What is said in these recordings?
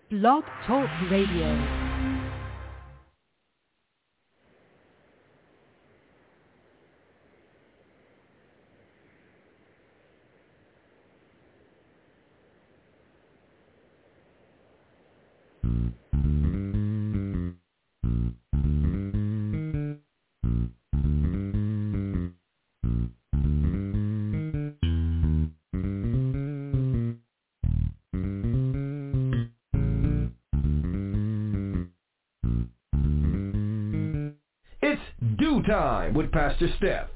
Blog Talk Radio. It's Dew Time with Pastor Steph.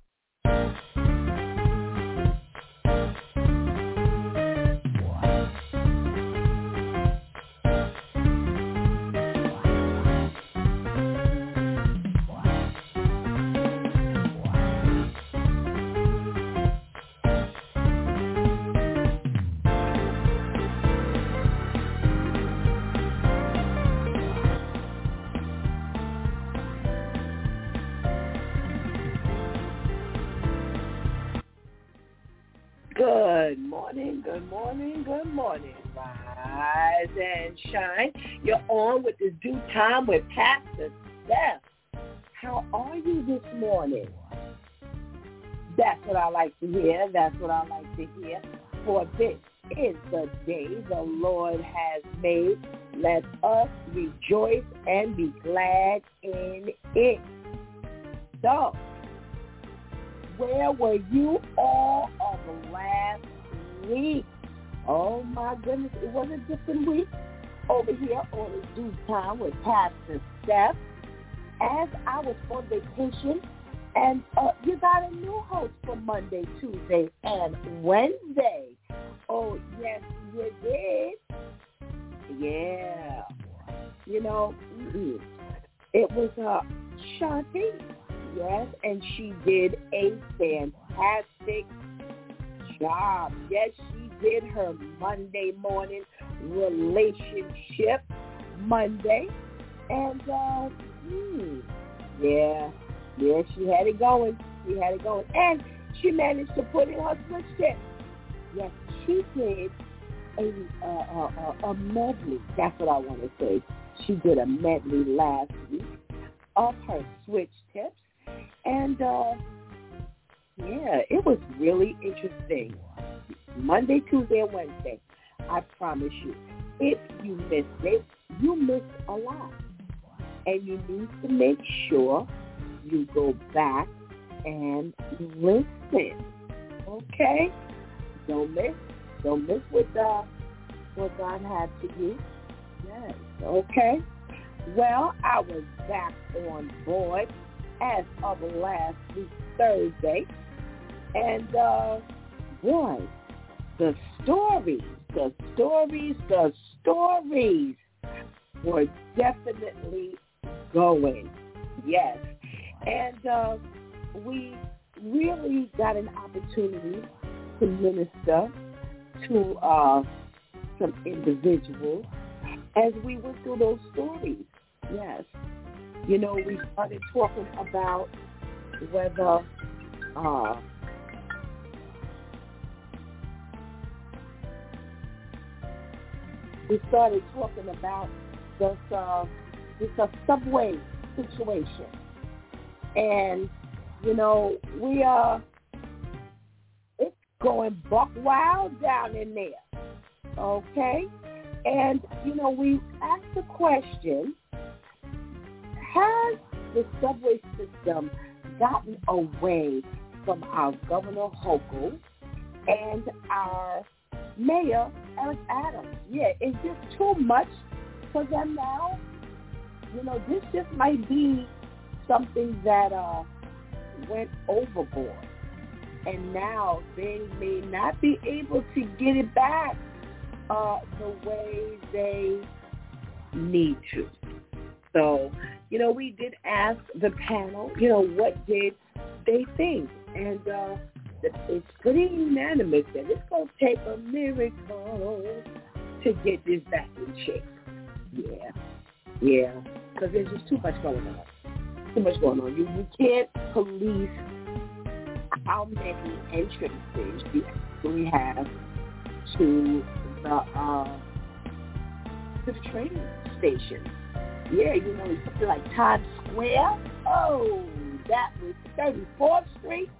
Good morning. Rise and shine. You're on with this Dew Time with Pastor Steph. How are you this morning? That's what I like to hear. For this is the day the Lord has made. Let us rejoice and be glad in it. So, where were you all of last week? Oh my goodness, it was a different week over here on the Dew Time with Pastor Steph. As I was on vacation, and you got a new host for Monday, Tuesday, and Wednesday. Oh, yes, you did. Yeah. You know, it was Shanti. Yes, and she did a fantastic job. Yes, she did her Monday morning relationship Monday. And, she had it going. And she managed to put in her switch tip. Yes, she did a medley. That's what I want to say. She did a medley last week of her switch tips. And, it was really interesting. Monday, Tuesday, and Wednesday. I promise you. If you missed it, you missed a lot. And you need to make sure you go back and listen. Okay? Don't miss what God had to do. Yes. Okay? Well, I was back on board as of last week, Thursday. And, boy, the stories were definitely going. Yes. And we really got an opportunity to minister to some individuals as we went through those stories. Yes. You know, we started talking about whether this subway situation. And, you know, it's going buck wild down in there. Okay? And, you know, we asked the question, has the subway system gotten away from our Governor Hochul and our Mayor Eric Adams? Yeah, is this too much for them now? You know, this just might be something that went overboard. And now they may not be able to get it back the way they need to. So, you know, we did ask the panel, you know, what did they think? And it's pretty unanimous that it's going to take a miracle to get this back in shape. Yeah, because there's just too much going on. You can't police how many entrances you actually have to massive train stations. Yeah, you know, something like Times Square. Oh, that was 34th Street,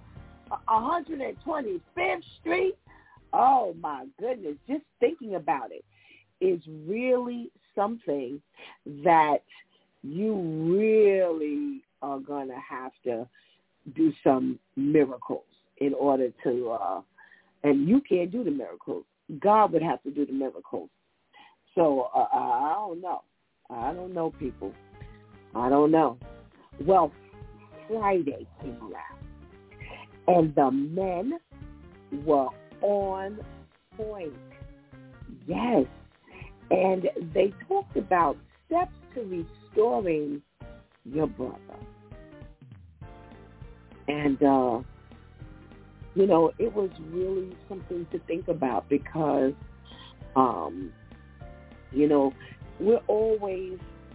125th Street. Oh, my goodness. Just thinking about it is really something that you really are going to have to do some miracles in order to, and you can't do the miracles. God would have to do the miracles. So I don't know. I don't know, people. I don't know. Well, Friday came around, and the men were on point. Yes. And they talked about steps to restoring your brother. And, you know, it was really something to think about because, you know, we always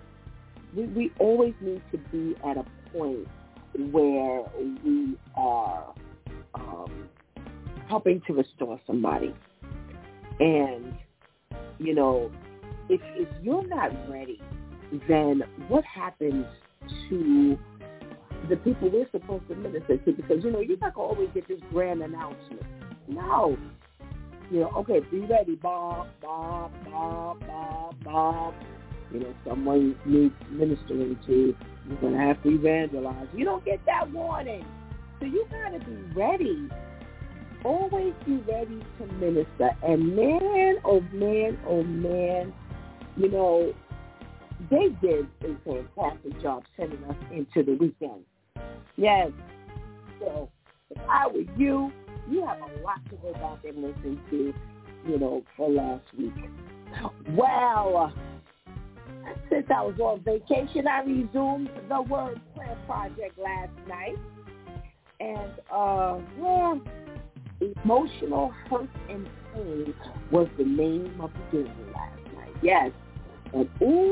need to be at a point where we are helping to restore somebody. And, you know, if you're not ready, then what happens to the people we're supposed to minister to? Because, you know, you're not going to always get this grand announcement. No. You know, okay, be ready, Bob. You know, someone needs ministering to. You're going to have to evangelize. You don't get that warning. So you got to be ready. Always be ready to minister. And man, oh man, you know, they did a fantastic job sending us into the weekend. Yes. So if I were you, you have a lot to go back and listen to, you know, for last week. Well, since I was on vacation, I resumed the Word Prayer Project last night. And, well, emotional hurt and pain was the name of the game last night. Yes. And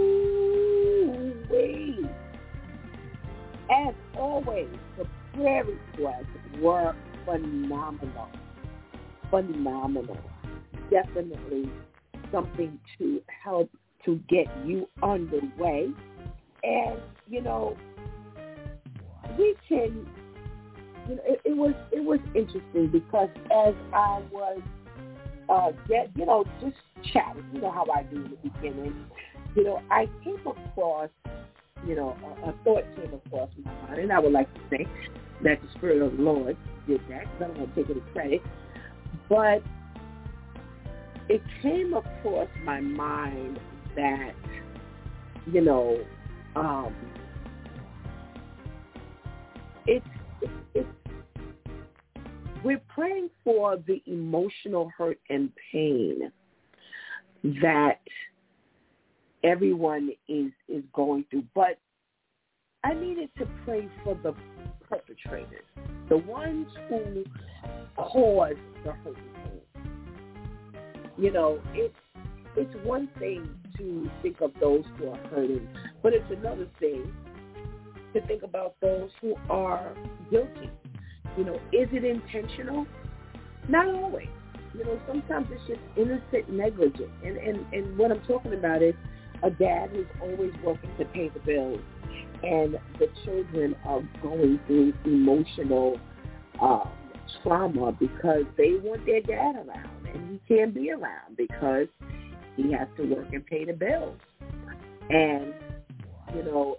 ooh-wee. As always, the prayer requests were phenomenal. Definitely something to help to get you underway. And, you know, we can, you know, it was interesting because as I was, just chatting, you know how I do in the beginning, you know, I came across, you know, a thought came across my mind, and I would like to say that the Spirit of the Lord did that, because I don't want to take any credit, but it came across my mind that, you know, it's we're praying for the emotional hurt and pain that everyone is going through. But I needed to pray for the perpetrators, the ones who caused the hurt and pain. You know, it's one thing to think of those who are hurting, but it's another thing to think about those who are guilty. You know, is it intentional? Not always. You know, sometimes it's just innocent negligence. And what I'm talking about is a dad who's always working to pay the bills, and the children are going through emotional trauma because they want their dad around, and he can't be around because he has to work and pay the bills. And, you know,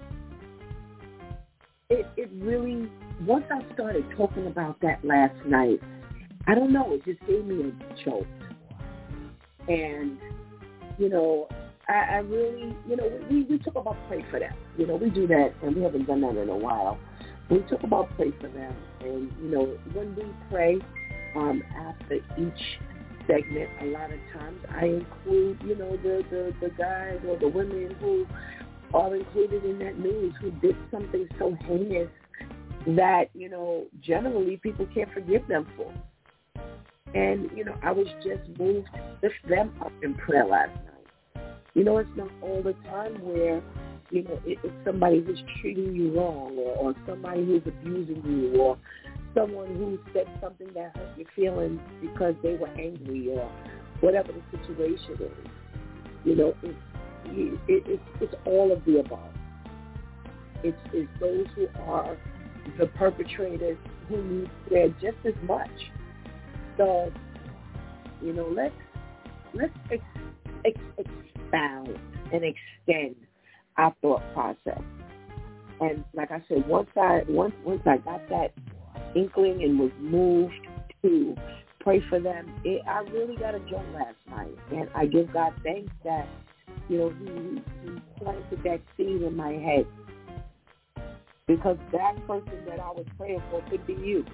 it really, once I started talking about that last night, I don't know, it just gave me a jolt. And, you know, I really, you know, we talk about pray for them. You know, we do that, and we haven't done that in a while. We talk about pray for them. And, you know, when we pray after each segment, a lot of times I include, you know, the guys or the women who are included in that news who did something so heinous that, you know, generally people can't forgive them for. And, you know, I was just moved to lift them up in prayer last night. You know, it's not all the time where, you know, it's somebody who's treating you wrong, or somebody who's abusing you, or someone who said something that hurt your feelings because they were angry, or whatever the situation is. You know, it's all of the above. It's those who are the perpetrators who need prayer just as much. So, let's expound and extend our thought process. And like I said, once I got that inkling and was moved to pray for them, I really got a jolt last night, and I give God thanks that He planted that seed in my head, because that person that I was praying for could be you.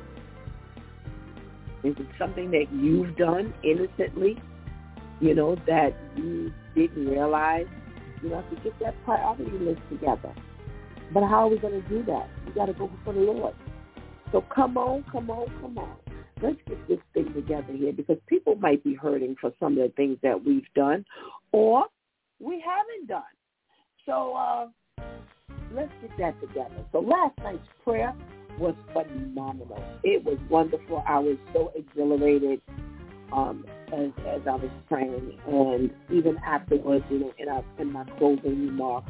Is it something that you've done innocently, that you didn't realize? You have to get that priority list together. But how are we going to do that? We got to go before the Lord. So come on. Let's get this thing together here, because people might be hurting for some of the things that we've done or we haven't done. So let's get that together. So last night's prayer was phenomenal. It was wonderful. I was so exhilarated as I was praying, and even afterwards, in my closing remarks,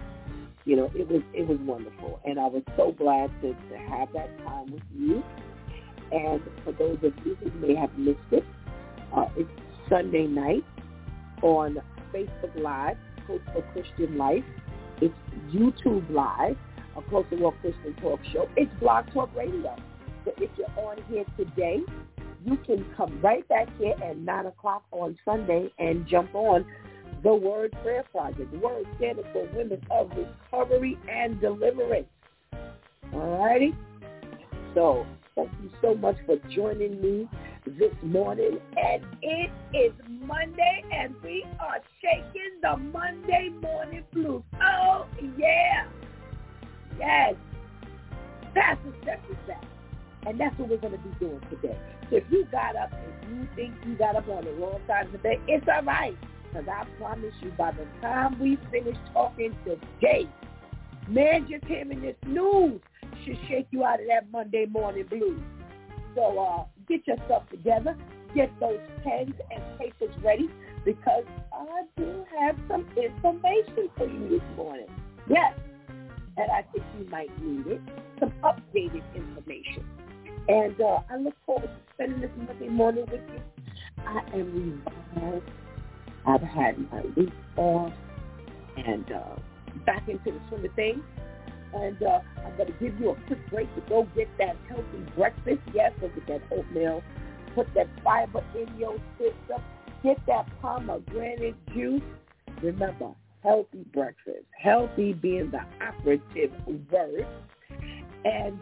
it was wonderful, and I was so glad to have that time with you. And for those of you who may have missed it, it's Sunday night on Facebook Live, Coach for Christian Life. It's YouTube Live, a Closer Walk Christian Talk Show. It's Blog Talk Radio. So if you're on here today, you can come right back here at 9 o'clock on Sunday and jump on the Word Prayer Project. The Word standing for Women of Recovery and Deliverance. All righty? So thank you so much for joining me this morning. And it is Monday, and we are shaking the Monday morning blues. Oh, yeah. Yes. Pastor Steph is back. And that's what we're going to be doing today. So if you got up and you think you got up on the wrong side of the bed, it's all right. Because I promise you, by the time we finish talking today, man, just hearing this news should shake you out of that Monday morning blues. So get yourself together. Get those pens and papers ready, because I do have some information for you this morning. Yes, and I think you might need it. Some updated information. And I look forward to spending this Monday morning with you. I am revived. I've had my week off and back into the swing of things. And I'm going to give you a quick break to go get that healthy breakfast. Yes, go get that oatmeal. Put that fiber in your system. Get that pomegranate juice. Remember, healthy breakfast. Healthy being the operative word. And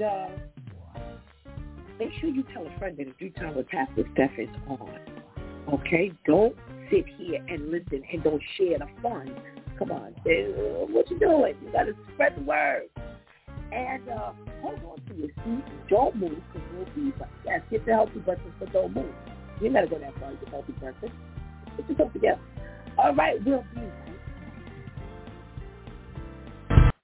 make sure you tell a friend that a Due Time with Pastor Steph is on. Okay? Don't sit here and listen and don't share the fun. Come on. What you doing? You got to spread the word. And hold on to your seat. Don't move, because we'll be, yes, get the healthy breakfast, but don't move. You got to go that far to get healthy breakfast. Get yourself together. All right, we'll be right.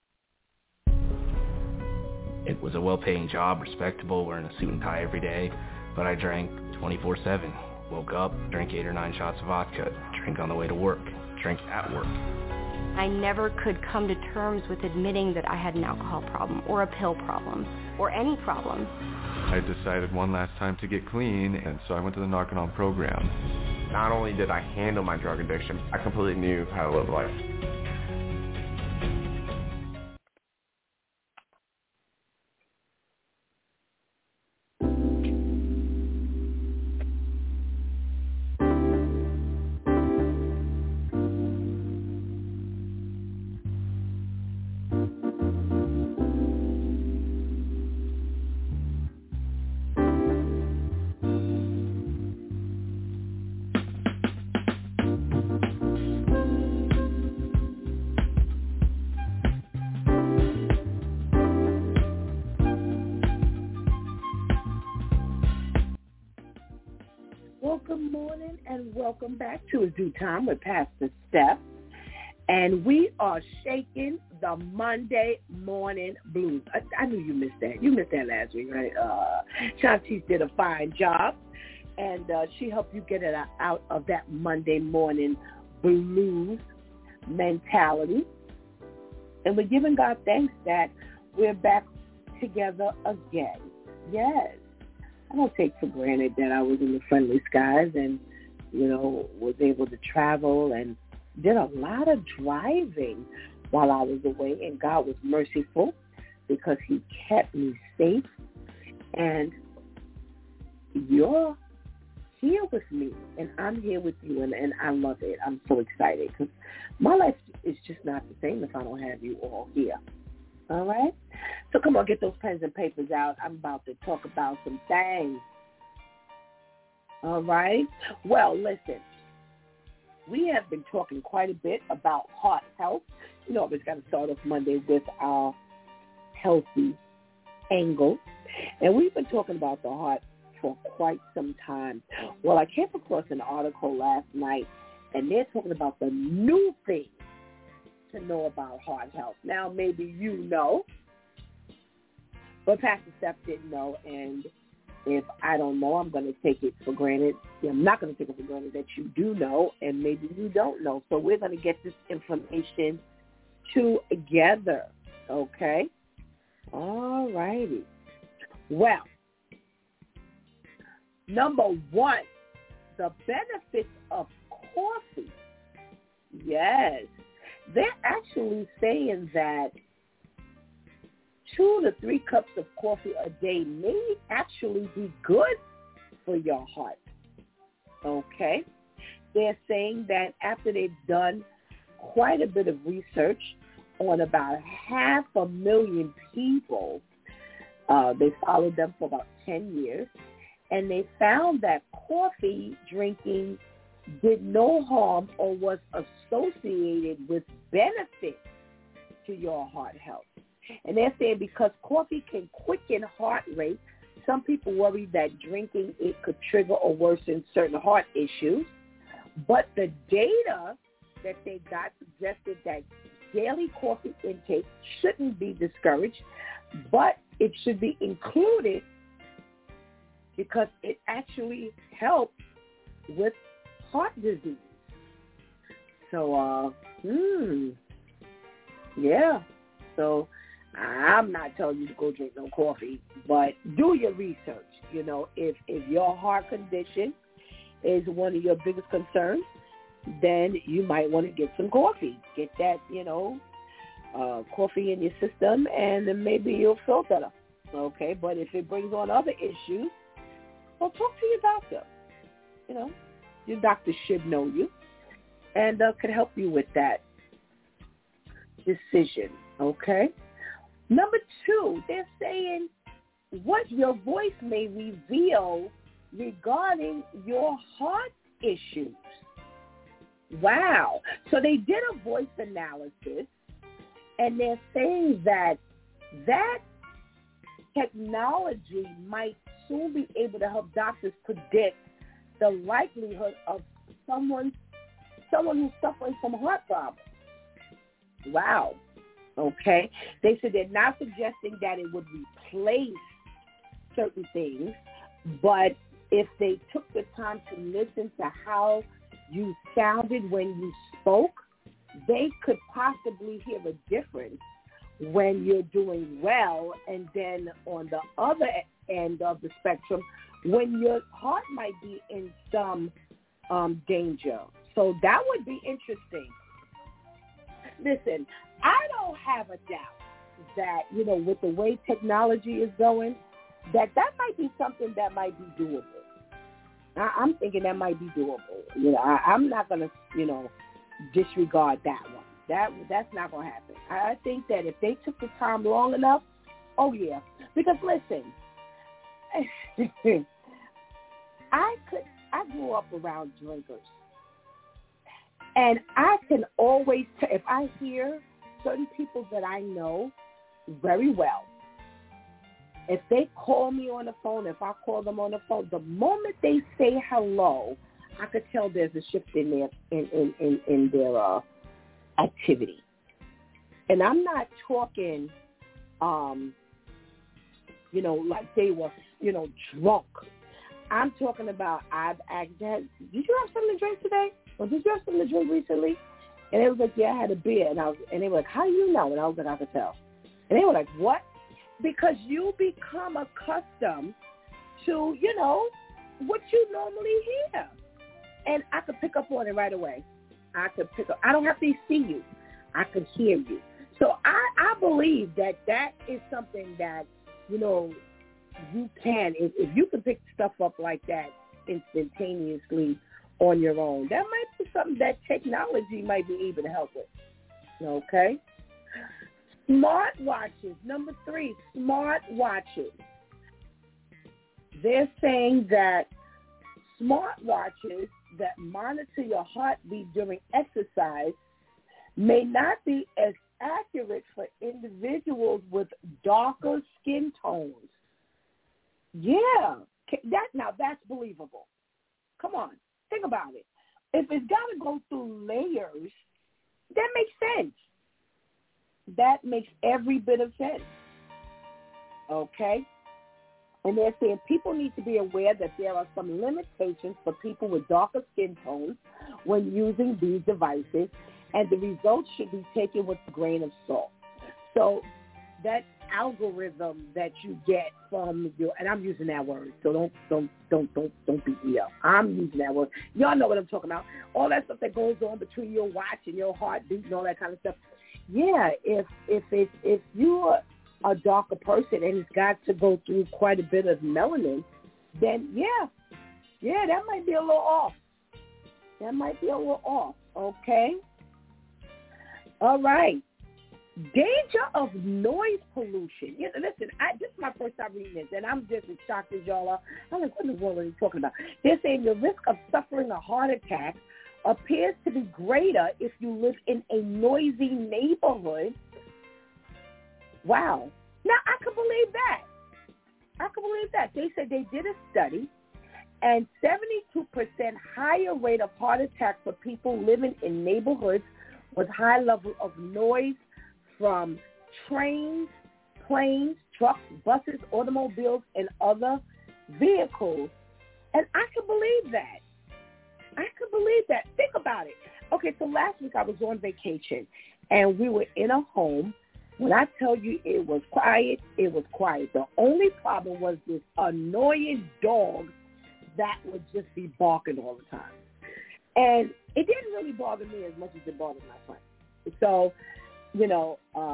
It was a well-paying job, respectable, wearing a suit and tie every day, but I drank 24/7. Woke up, drank 8 or 9 shots of vodka, drank on the way to work, drank at work. I never could come to terms with admitting that I had an alcohol problem or a pill problem or any problem. I decided one last time to get clean, and so I went to the Narconon program. Not only did I handle my drug addiction, I completely knew how to live life. Well, good morning and welcome back to A Due Time with Pastor Steph. And we are shaking the Monday morning blues. I knew you missed that. You missed that last week, right? Shantice did a fine job, and she helped you get it out of that Monday morning blues. mentality. And we're giving God thanks that we're back together again. Yes. I don't take for granted that I was in the friendly skies and, was able to travel and did a lot of driving while I was away. And God was merciful because he kept me safe. And you're here with me, and I'm here with you, and I love it. I'm so excited because my life is just not the same if I don't have you all here. All right? So come on, get those pens and papers out. I'm about to talk about some things. All right? Well, listen, we have been talking quite a bit about heart health. I always got to start off Monday with our healthy angle. And we've been talking about the heart for quite some time. Well, I came across an article last night, and they're talking about the new things to know about heart health. Now, maybe you know, but Pastor Steph didn't know, and if I don't know, I'm going to take it for granted. I'm not going to take it for granted that you do know, and maybe you don't know. So we're going to get this information together, okay? All righty. Well, number one, the benefits of coffee. Yes. They're actually saying that 2 to 3 cups of coffee a day may actually be good for your heart. Okay? They're saying that after they've done quite a bit of research on about 500,000 people, they followed them for about 10 years, and they found that coffee drinking did no harm or was associated with benefits to your heart health. And they're saying because coffee can quicken heart rate, some people worry that drinking it could trigger or worsen certain heart issues. But the data that they got suggested that daily coffee intake shouldn't be discouraged, but it should be included because it actually helps with heart disease. So, yeah. So I'm not telling you to go drink no coffee, but do your research. If your heart condition is one of your biggest concerns, then you might want to get some coffee. Get that, coffee in your system, and then maybe you'll feel better. Okay, but if it brings on other issues, well, talk to your doctor. Your doctor should know you and could help you with that decision. Okay. Number 2, they're saying what your voice may reveal regarding your heart issues. Wow. So they did a voice analysis, and they're saying that technology might soon be able to help doctors predict the likelihood of someone who's suffering from heart problems. Wow. Okay. They said they're not suggesting that it would replace certain things, but if they took the time to listen to how you sounded when you spoke, they could possibly hear a difference when you're doing well, and then on the other end of the spectrum, when your heart might be in some danger. So that would be interesting. Listen, I don't have a doubt that, with the way technology is going, that might be something that might be doable. I'm thinking that might be doable. I'm not going to, disregard that one. That's not going to happen. I think that if they took the time long enough, oh, yeah. Because, listen, I grew up around drinkers. And I can always, if I hear certain people that I know very well, if they call me on the phone, if I call them on the phone, the moment they say hello, I could tell there's a shift in their activity. And I'm not talking, like they were, drunk. I'm talking about, I've asked, did you have something to drink today? Or did you have something to drink recently? And they was like, yeah, I had a beer. And they were like, how do you know? And I was like, I could tell. And they were like, what? Because you become accustomed to, you know, what you normally hear. And I could pick up on it right away. I don't have to see you. I could hear you. So I believe that is something that, you know, you can, if you can pick stuff up like that instantaneously on your own, that might be something that technology might be able to help with. Okay? Smartwatches. Number 3, smartwatches. They're saying that smartwatches that monitor your heartbeat during exercise may not be as accurate for individuals with darker skin tones. Yeah. That's believable. Come on. Think about it. If it's got to go through layers, that makes sense. That makes every bit of sense. Okay? And they're saying people need to be aware that there are some limitations for people with darker skin tones when using these devices, and the results should be taken with a grain of salt. So that algorithm that you get from your, and I'm using that word, so don't beat me up. I'm using that word. Y'all know what I'm talking about. All that stuff that goes on between your watch and your heartbeat and all that kind of stuff. Yeah, if you're a darker person and it's got to go through quite a bit of melanin, then yeah, that might be a little off. That might be a little off. Okay. All right. Danger of noise pollution. You know, listen, this is my first time reading this, and I'm just as shocked as y'all are. I'm like, what in the world are you talking about? They're saying the risk of suffering a heart attack appears to be greater if you live in a noisy neighborhood. Wow. Now, I can believe that. They said they did a study, and 72% higher rate of heart attack for people living in neighborhoods with high level of noise from trains, planes, trucks, buses, automobiles, and other vehicles. And I can believe that. Think about it. Okay, so last week I was on vacation, and we were in a home. When I tell you it was quiet, it was quiet. The only problem was this annoying dog that would just be barking all the time. And it didn't really bother me as much as it bothered my friend. So, you know,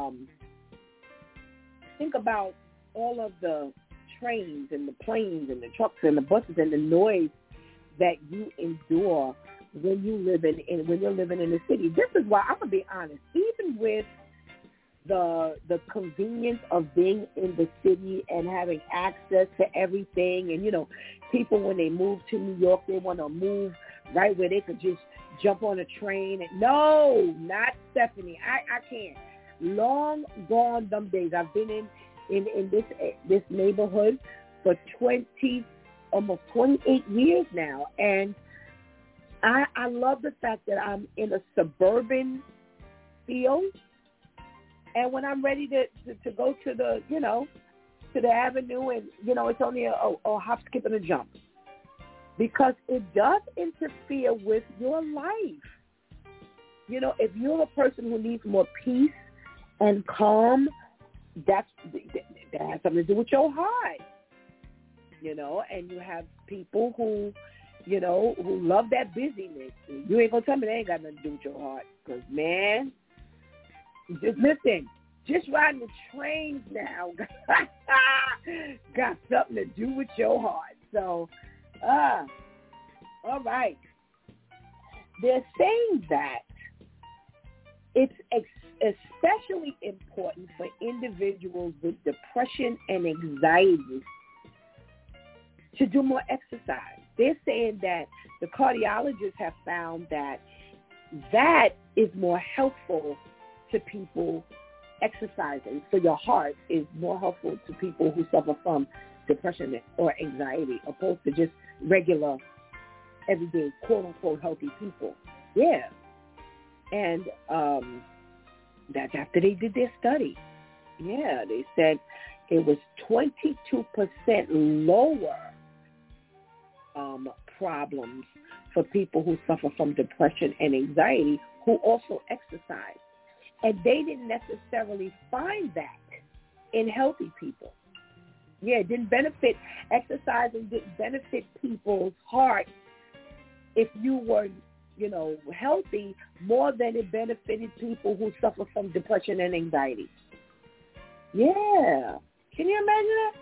think about all of the trains and the planes and the trucks and the buses and the noise that you endure when you're living in the city. This is why I'm gonna be honest. Even with the convenience of being in the city and having access to everything, and you know, people when they move to New York, they want to move right where they could just jump on a train. And no, not Stephanie. I can't. Long gone them days. I've been in this neighborhood for almost 28 years now, and I love the fact that I'm in a suburban field. And when I'm ready to go to the, you know, to the avenue, and, you know, it's only a hop, skip, and a jump. Because it does interfere with your life. You know, if you're a person who needs more peace and calm, that has something to do with your heart. You know, and you have people who, you know, who love that busyness. You ain't going to tell me they ain't got nothing to do with your heart. Because, man, just listen, just riding the trains now got something to do with your heart. So, all right. They're saying that it's especially important for individuals with depression and anxiety to do more exercise. They're saying that the cardiologists have found that is more helpful to people. Exercising for your heart is more helpful to people who suffer from depression or anxiety, opposed to just regular, everyday, quote-unquote, healthy people. Yeah. And that's after they did their study. Yeah, they said it was 22% lower problems for people who suffer from depression and anxiety who also exercised. And they didn't necessarily find that in healthy people. Yeah, it didn't benefit, exercising didn't benefit people's heart if you were, healthy more than it benefited people who suffer from depression and anxiety. Yeah. Can you imagine that?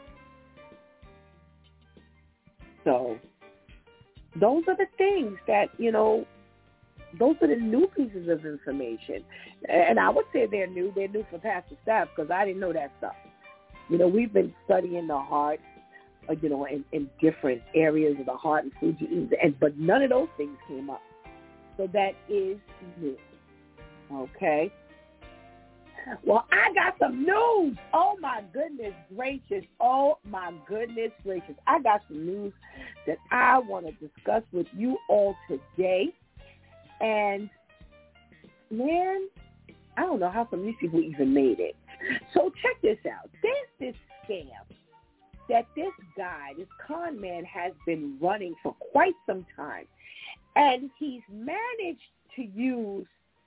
So those are the things that, those are the new pieces of information. And I would say they're new. They're new for Pastor Steph because I didn't know that stuff. We've been studying the heart, in different areas of the heart and food you eat, but none of those things came up. So that is new. Okay. Well, I got some news. Oh, my goodness gracious. Oh, my goodness gracious. I got some news that I want to discuss with you all today. And, man, I don't know how some of these people even made it. So check this out. There's this scam that this guy, this con man, has been running for quite some time. And he's managed to use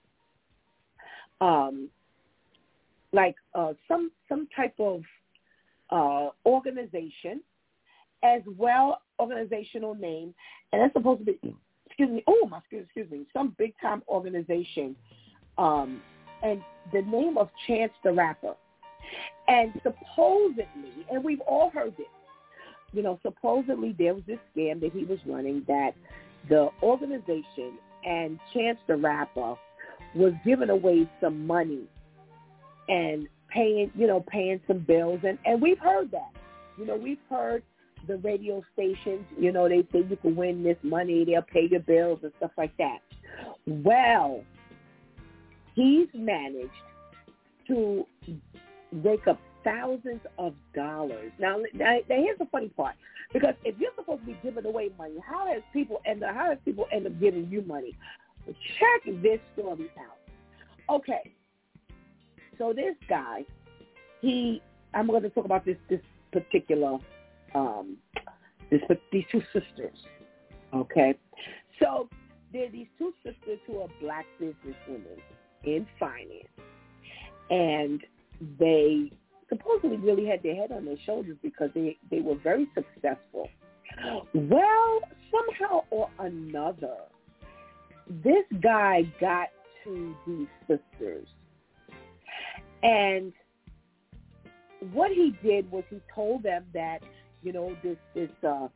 some type of organization as well, organizational name, and that's supposed to be, some big-time organization, and the name of Chance the Rapper. And supposedly, and we've all heard this, supposedly there was this scam that he was running that the organization and Chance the Rapper was giving away some money and paying some bills. And we've heard that. We've heard the radio stations, they say you can win this money, they'll pay your bills and stuff like that. Well, he's managed to rake up thousands of dollars. Now here's the funny part, because if you're supposed to be giving away money, how does people end up giving you money? Well, check this story out. Okay, so this guy, I'm going to talk about this particular, these two sisters. Okay, so there are these two sisters who are black businesswomen in finance, and they supposedly really had their head on their shoulders because they were very successful. Well, somehow or another, this guy got to these sisters. And what he did was he told them that, this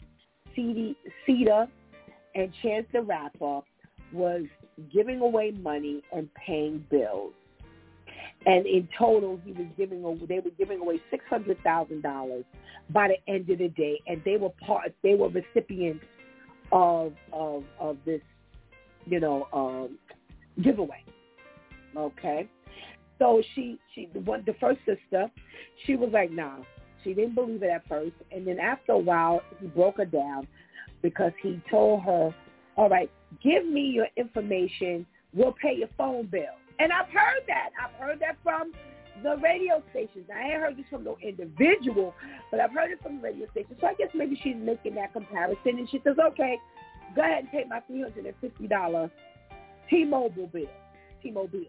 Cedar and Chance the Rapper was giving away money and paying bills. And in total, they were giving away $600,000 by the end of the day, and they were recipients of this, giveaway. Okay, so the first sister, she was like, nah, she didn't believe it at first, and then after a while, he broke her down because he told her, all right, give me your information, we'll pay your phone bill. And I've heard that. I've heard that from the radio stations. I ain't heard this from no individual, but I've heard it from the radio station. So I guess maybe she's making that comparison. And she says, okay, go ahead and pay my $350 T-Mobile bill.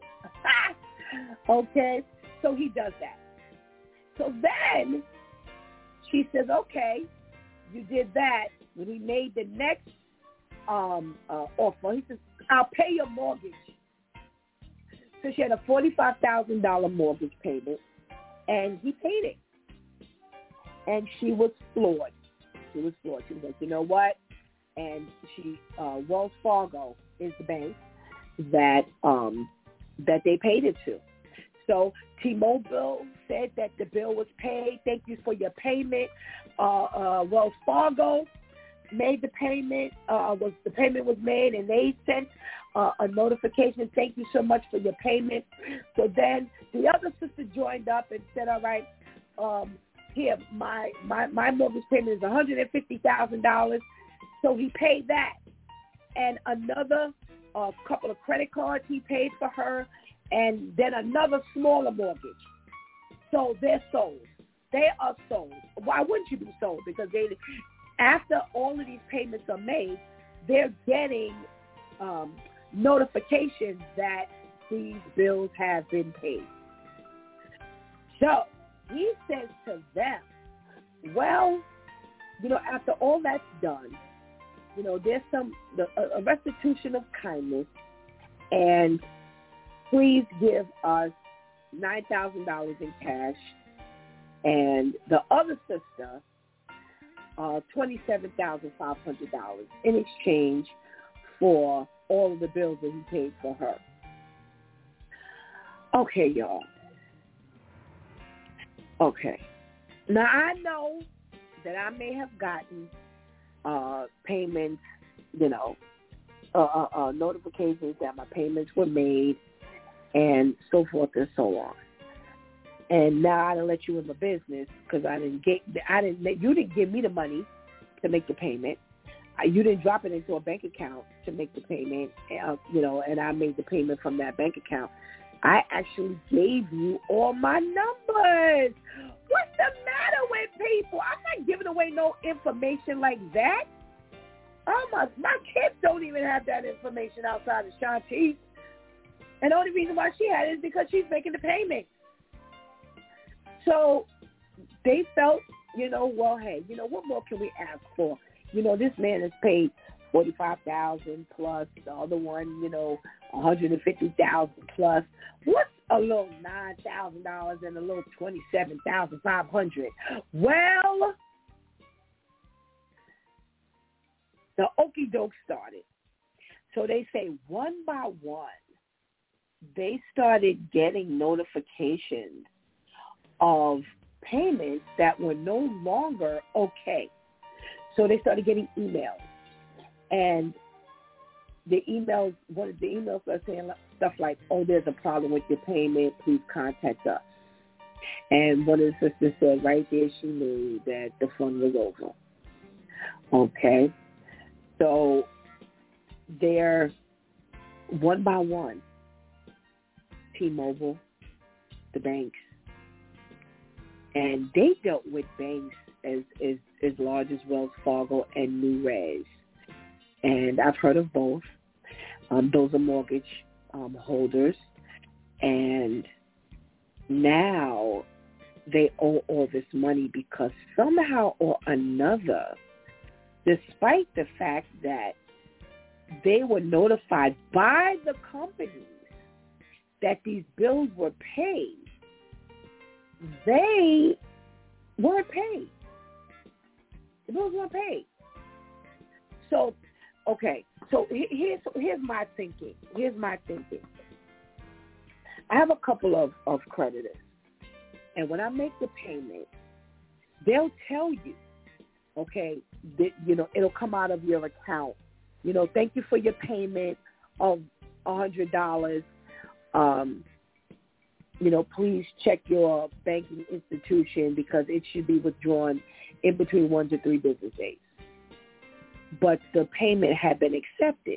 Okay, so he does that. So then she says, okay, you did that. When he made the next offer, he says, I'll pay your mortgage. So she had a $45,000 mortgage payment, and he paid it. And she was floored. She was like, you know what? And Wells Fargo is the bank that they paid it to. So T-Mobile said that the bill was paid. Thank you for your payment. Wells Fargo made the payment. The payment was made, and they sent a notification. Thank you so much for your payment. So then the other sister joined up and said, all right, here, my mortgage payment is $150,000. So he paid that. And another couple of credit cards he paid for her, and then another smaller mortgage. So they're sold. They are sold. Why wouldn't you be sold? Because after all of these payments are made, they're getting notification that these bills have been paid. So he says to them, well, after all that's done, there's a restitution of kindness, and please give us $9,000 in cash, and the other sister $27,500 in exchange for all of the bills that he paid for her. Okay, y'all. Okay. Now, I know that I may have gotten payments, notifications that my payments were made and so forth and so on. And now I didn't let you in my business because you didn't give me the money to make the payment. You didn't drop it into a bank account to make the payment, and I made the payment from that bank account. I actually gave you all my numbers. What's the matter with people? I'm not giving away no information like that. My kids don't even have that information outside of Shantice. And the only reason why she had it is because she's making the payment. So they felt, well, hey, what more can we ask for? This man has paid $45,000 plus, the other one, $150,000 plus. What's a little $9,000 and a little $27,500? Well, the okie doke started. So they say one by one, they started getting notifications of payments that were no longer okay. So they started getting emails. And one of the emails started saying stuff like, oh, there's a problem with your payment, please contact us. And one of the sisters said right there she knew that the fun was over. Okay. So they're one by one, T-Mobile, the banks, and they dealt with banks as large as Wells Fargo and NewRez. And I've heard of both. Those are mortgage holders. And now they owe all this money because somehow or another, despite the fact that they were notified by the companies that these bills were paid, they weren't paid. The bills weren't paid. So, okay. So here's my thinking. I have a couple of creditors, and when I make the payment, they'll tell you, okay, that, it'll come out of your account. Thank you for your payment of $100. Please check your banking institution because it should be withdrawn in between 1 to 3 business days. But the payment had been accepted.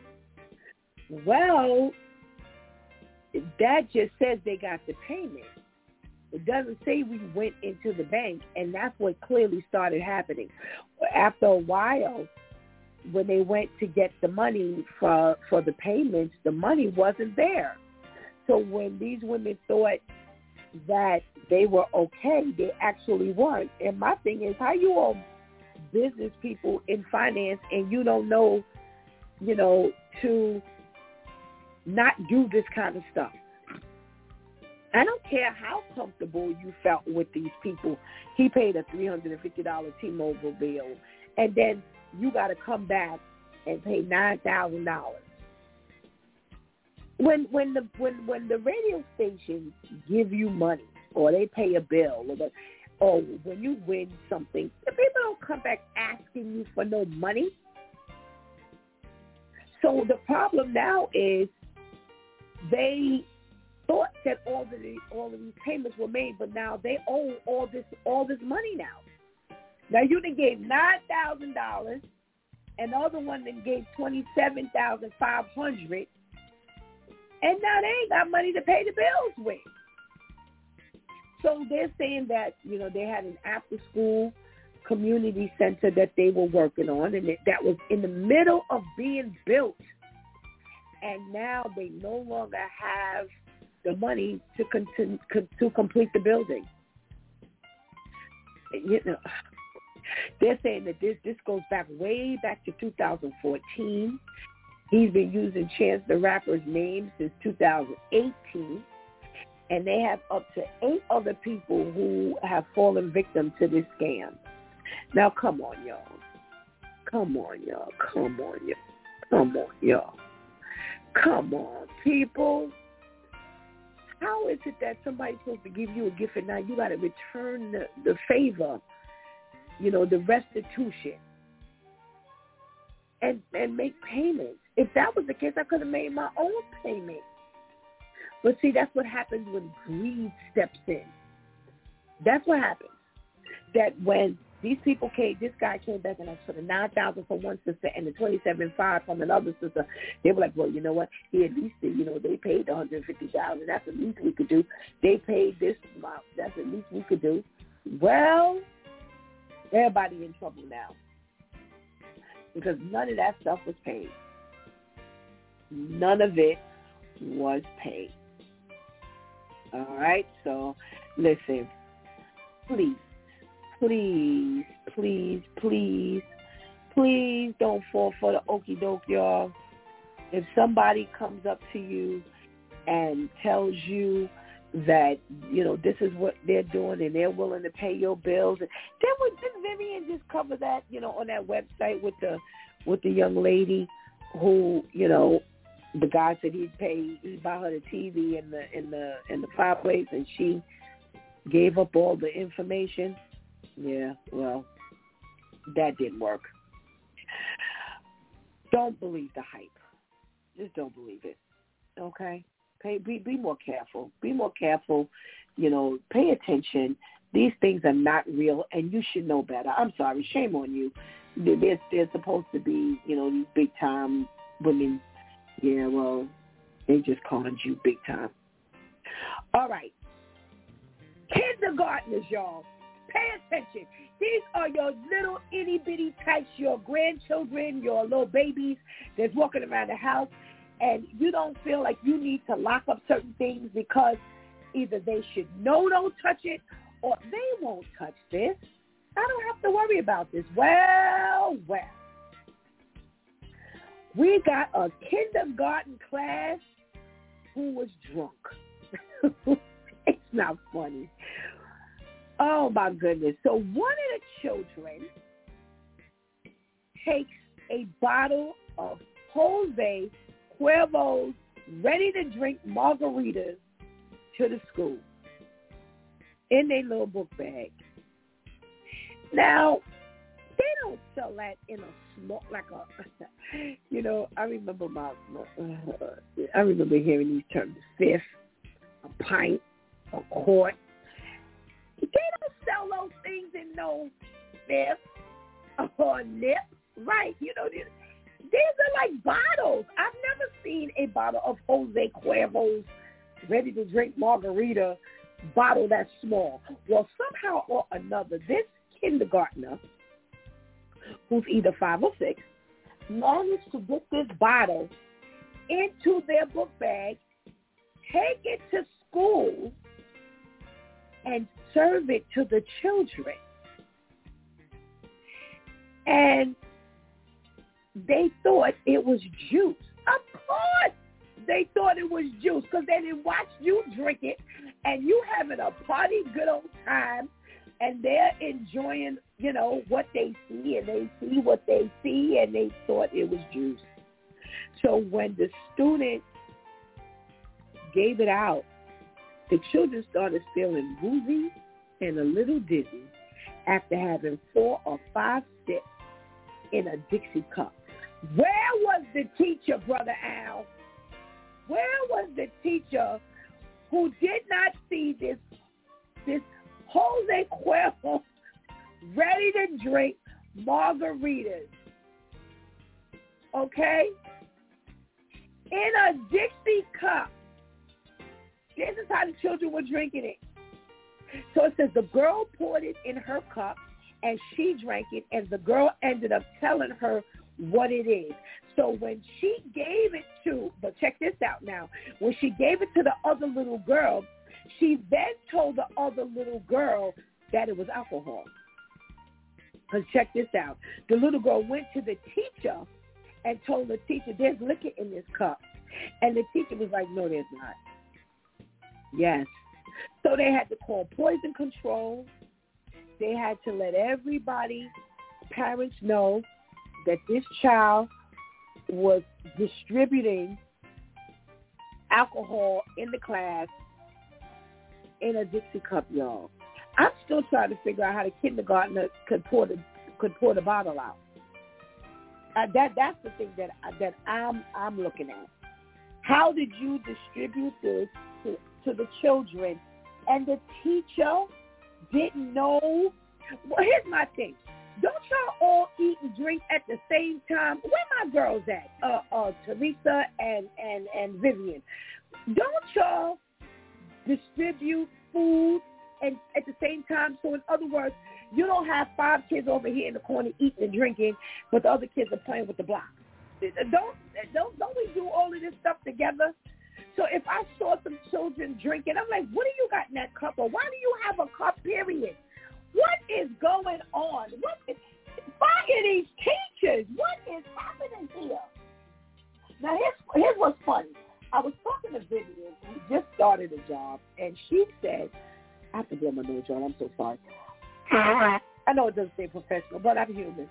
Well, that just says they got the payment. It doesn't say we went into the bank, and that's what clearly started happening. After a while, when they went to get the money for the payments, the money wasn't there. So when these women thought that they were okay, they actually weren't. And my thing is, how you all business people in finance and you don't know, to not do this kind of stuff? I don't care how comfortable you felt with these people. He paid a $350 T-Mobile bill, and then you got to come back and pay $9,000. When the radio stations give you money or they pay a bill or when you win something, the people don't come back asking you for no money. So the problem now is they thought that all of these payments were made, but now they owe all this money now. Now you done gave $9,000, and the other one then gave $27,500, and now they ain't got money to pay the bills with. So they're saying that they had an after-school community center that they were working on, and that was in the middle of being built. and now they no longer have the money to complete the building. You know, they're saying that this goes way back to 2014. He's been using Chance the Rapper's name since 2018, and they have up to 8 other people who have fallen victim to this scam. Now, come on, y'all. Come on, y'all. Come on, y'all. Come on, y'all. Come on, people. How is it that somebody's supposed to give you a gift and now you got to return the favor, you know, the restitution, and make payments? If that was the case, I could have made my own payment. But see, that's what happens when greed steps in. That's what happens. That when these people came, this guy came back and asked for the $9,000 for one sister and the $27,500 from another sister. They were like, well, you know what? He at least, you know, they paid the $150,000. That's the least we could do. They paid this amount. That's the least we could do. Well, everybody in trouble now because none of that stuff was paid. None of it was paid. All right? So, listen, please don't fall for the okie doke, y'all. If somebody comes up to you and tells you that, you know, this is what they're doing and they're willing to pay your bills, didn't Vivian just cover that, you know, on that website with the young lady who, you know, the guy said he'd buy her the TV in the fireplace, and she gave up all the information. Yeah, well, that didn't work. Don't believe the hype. Just don't believe it. Okay? Be more careful. Be more careful. You know, pay attention. These things are not real, and you should know better. I'm sorry. Shame on you. They're supposed to be, you know, these big-time women. Yeah, well, they just conned you big time. All right. Kindergartners, y'all. Pay attention. These are your little itty-bitty types, your grandchildren, your little babies that's walking around the house, and you don't feel like you need to lock up certain things because either they should know don't touch it or they won't touch this. I don't have to worry about this. Well. We got a kindergarten class who was drunk. It's not funny. Oh, my goodness. So one of the children takes a bottle of Jose Cuervo's ready-to-drink margaritas to the school in their little book bag. Now, they don't sell that in a small, like a, you know, I remember hearing these terms, fifth, a pint, a quart. They don't sell those things in no fifth or nip, right? You know, these are like bottles. I've never seen a bottle of Jose Cuervo's ready-to-drink margarita bottle that's small. Well, somehow or another, this kindergartner, who's either 5 or 6, managed to get this bottle into their book bag, take it to school, and serve it to the children. And they thought it was juice. Of course they thought it was juice because they didn't watch you drink it, and you having a party, good old time, and they're enjoying, you know, what they see, and they see what they see, and they thought it was juice. So when the student gave it out, the children started feeling woozy and a little dizzy after having 4 or 5 sips in a Dixie cup. Where was the teacher, Brother Al? Where was the teacher who did not see this Jose Cuervo ready-to-drink margaritas, okay, in a Dixie cup? This is how the children were drinking it. So it says the girl poured it in her cup, and she drank it, and the girl ended up telling her what it is. So when she gave it to, but check this out now, when she gave it to the other little girl, she then told the other little girl that it was alcohol. Because check this out. The little girl went to the teacher and told the teacher, there's liquor in this cup. And the teacher was like, no, there's not. Yes. So they had to call poison control. They had to let everybody, parents, know that this child was distributing alcohol in the class in a Dixie cup, y'all. I'm still trying to figure out how the kindergartner could pour the bottle out. That's the thing that I'm looking at. How did you distribute this to the children, and the teacher didn't know? Well, here's my thing. Don't y'all all eat and drink at the same time? Where my girls at? Teresa and Vivian. Don't y'all distribute food and at the same time? So in other words, you don't have 5 kids over here in the corner eating and drinking, but the other kids are playing with the block. Don't we do all of this stuff together? So if I saw some children drinking, I'm like, what do you got in that cup? Or why do you have a cup, period? What is going on? Fire these teachers. What is happening here? Now, here's what's funny. I was talking to Vivian, who just started a job, and she said, I have to blow my nose, y'all. I'm so sorry. I know it doesn't say professional, but I'm human.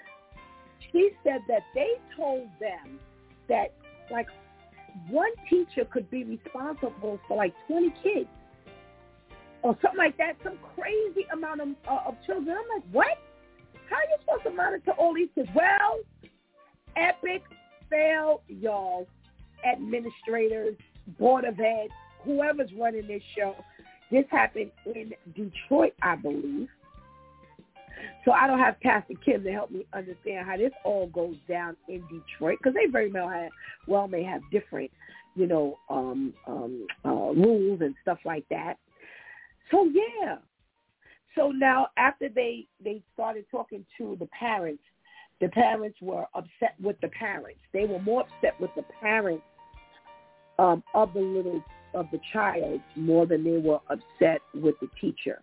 She said that they told them that, like, one teacher could be responsible for, like, 20 kids or something like that, some crazy amount of children. I'm like, what? How are you supposed to monitor all these kids? Well, epic fail, y'all. Administrators, Board of Ed, whoever's running this show. This happened in Detroit, I believe. So I don't have Pastor Kim to help me understand how this all goes down in Detroit, because they very well may have different, rules and stuff like that. So, yeah. So now after they started talking to the parents were upset with the parents. They were more upset with the parents of the child more than they were upset with the teacher.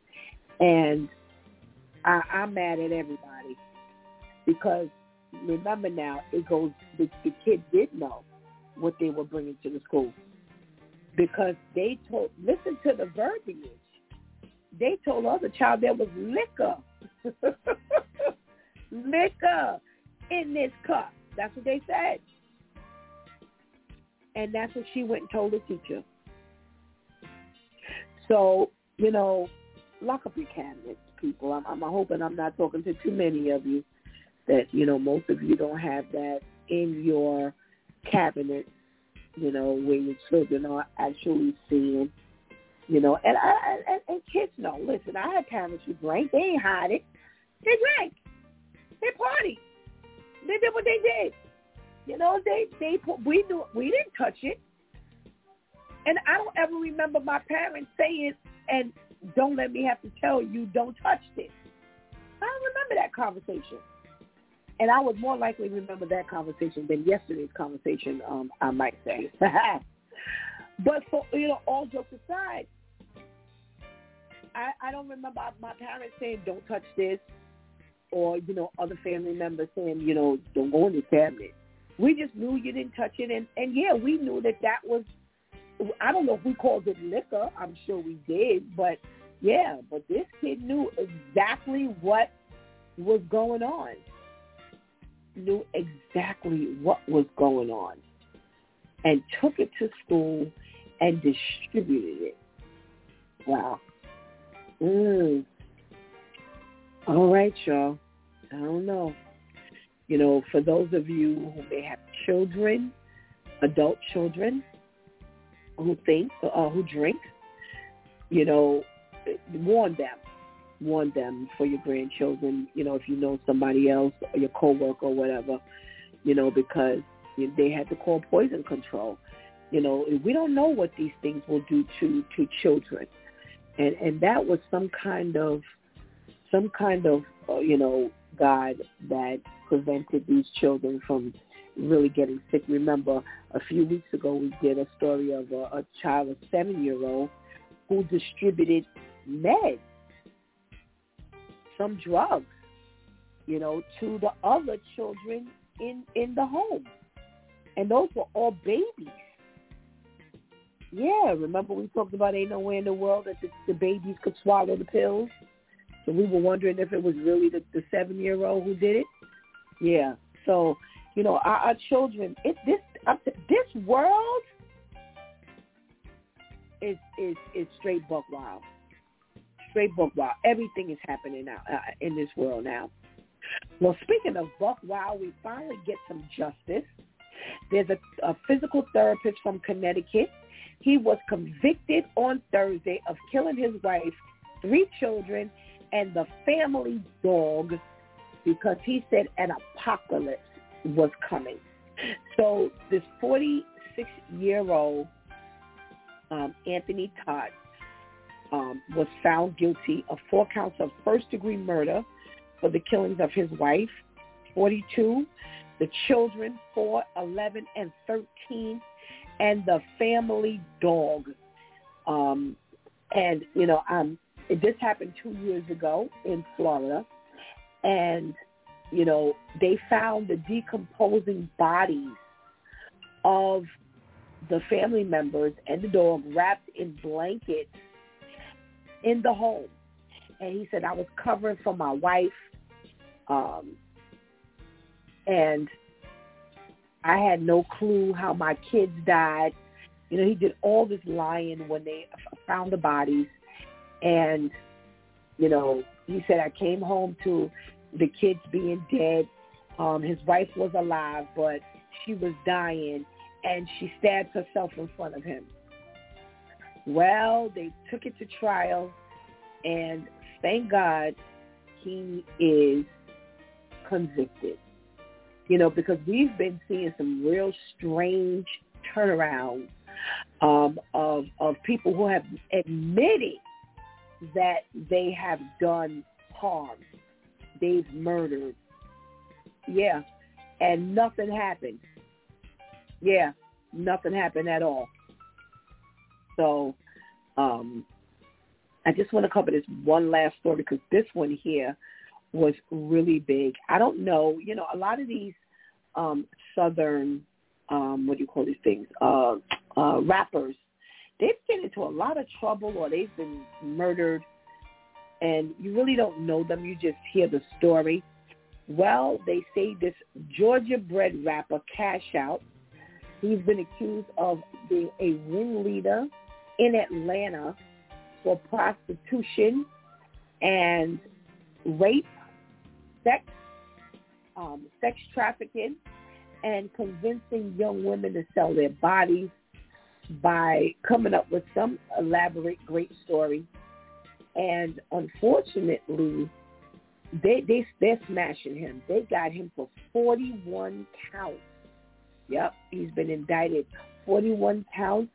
And I'm mad at everybody because, remember now, it goes, the kid did know what they were bringing to the school because they told, listen to the verbiage. They told the other child there was liquor. Liquor in this cup. That's what they said. And that's what she went and told the teacher. So, lock up your cabinets, people. I'm hoping I'm not talking to too many of you that, most of you don't have that in your cabinet, where your children are actually seeing, and kids know. Listen, I had parents who drank. They ain't hide it. They drank. They partied. They did what they did. We didn't touch it. And I don't ever remember my parents saying, and don't let me have to tell you, don't touch this. I don't remember that conversation. And I would more likely remember that conversation than yesterday's conversation, I might say. But for, all jokes aside, I don't remember my parents saying, don't touch this, or, other family members saying, don't go in the cabinet. We just knew you didn't touch it. And yeah, we knew that was, I don't know if we called it liquor. I'm sure we did. But, yeah, but this kid knew exactly what was going on. Knew exactly what was going on. And took it to school and distributed it. Wow. All right, y'all. I don't know. For those of you who may have children, adult children, who think, who drink, warn them for your grandchildren, if you know somebody else or your coworker or whatever, because they had to call poison control. We don't know what these things will do to children. And that was some kind of God that prevented these children from really getting sick. Remember, a few weeks ago we did a story of a child, a 7-year-old, who distributed meds, some drugs, to the other children in the home. And those were all babies. Yeah, remember we talked about ain't nowhere in the world that the babies could swallow the pills? So we were wondering if it was really the 7-year-old who did it. Yeah. So, our children, this world is straight buck wild. Straight buck wild. Everything is happening now in this world now. Well, speaking of buck wild, we finally get some justice. There's a physical therapist from Connecticut. He was convicted on Thursday of killing his wife, 3 children, and the family dog because he said an apocalypse was coming. So this 46-year-old Anthony Todd was found guilty of 4 counts of first-degree murder for the killings of his wife, 42, the children, 4, 11, and 13, and the family dog. This happened 2 years ago in Florida, and, they found the decomposing bodies of the family members and the dog wrapped in blankets in the home. And he said, I was covering for my wife, and I had no clue how my kids died. He did all this lying when they found the bodies. And, he said, I came home to the kids being dead. His wife was alive, but she was dying, and she stabbed herself in front of him. Well, they took it to trial, and thank God he is convicted. Because we've been seeing some real strange turnarounds of people who have admitted that they have done harm. They've murdered. Yeah. And nothing happened. Yeah. Nothing happened at all. So I just want to cover this one last story because this one here was really big. I don't know. A lot of these southern, rappers, they've been into a lot of trouble or they've been murdered, and you really don't know them. You just hear the story. Well, they say this Georgia-bred rapper, Cash Out, he's been accused of being a ringleader in Atlanta for prostitution and rape, sex trafficking, and convincing young women to sell their bodies by coming up with some elaborate, great story. And unfortunately, they're smashing him. They got him for 41 counts. Yep, he's been indicted 41 counts,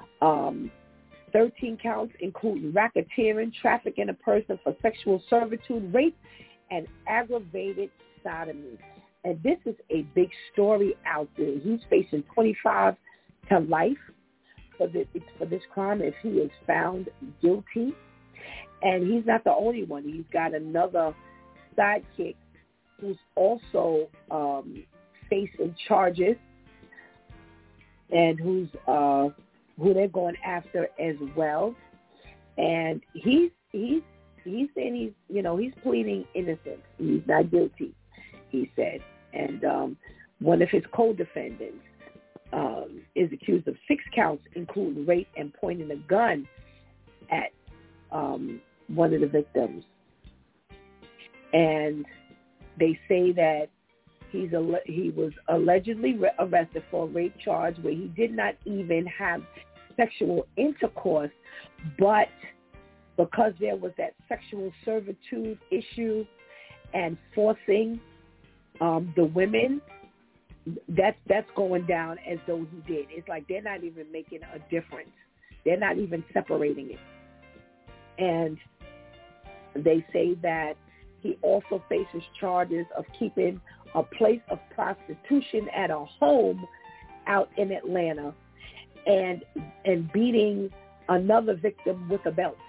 13 counts including racketeering, trafficking a person for sexual servitude, rape, and aggravated sodomy. And this is a big story out there. He's facing 25 to life for this crime if he is found guilty. And he's not the only one. He's got another sidekick who's also facing charges and who they're going after as well. And he's saying he's pleading innocent. He's not guilty, he said. And one of his co-defendants is accused of 6 counts, including rape and pointing a gun at one of the victims. And they say that he was allegedly arrested for a rape charge where he did not even have sexual intercourse, but because there was that sexual servitude issue and forcing the women, that's going down as though he did. It's like they're not even making a difference. They're not even separating it. And they say that he also faces charges of keeping a place of prostitution at a home out in Atlanta and beating another victim with a belt.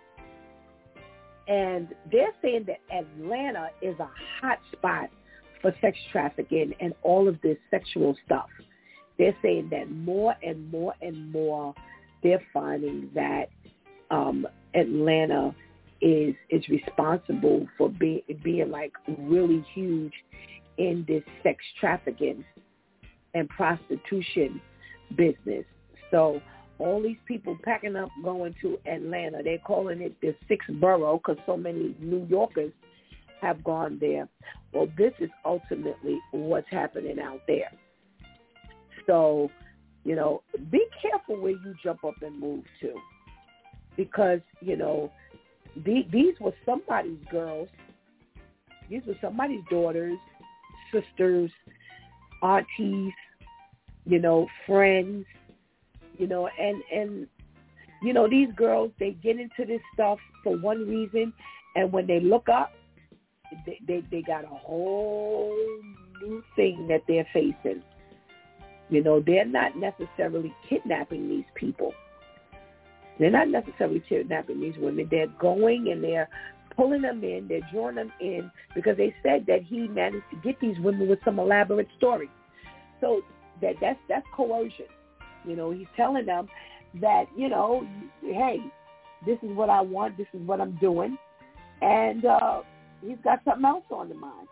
And they're saying that Atlanta is a hot spot for sex trafficking and all of this sexual stuff. They're saying that more and more and more they're finding that Atlanta is responsible for being like really huge in this sex trafficking and prostitution business. So all these people packing up going to Atlanta, they're calling it the sixth borough because so many New Yorkers have gone there. Well, this is ultimately what's happening out there. So, you know, be careful where you jump up and move to, because, you know, these were somebody's girls. These were somebody's daughters, sisters, aunties, you know, friends, you know, and you know, these girls, they get into this stuff for one reason, and when they look up, they got a whole new thing that they're facing. You know, they're not necessarily kidnapping these people. They're not necessarily kidnapping these women. They're going and they're pulling them in. They're drawing them in because they said that he managed to get these women with some elaborate story. So that's coercion. You know, he's telling them that, you know, hey, this is what I want. This is what I'm doing. And he's got something else on the mind.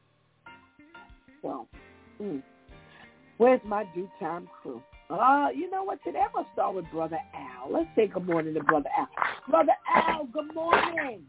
So, where's my due time crew? You know what? Today I'm going to start with Brother Al. Let's say good morning to Brother Al. Brother Al, good morning.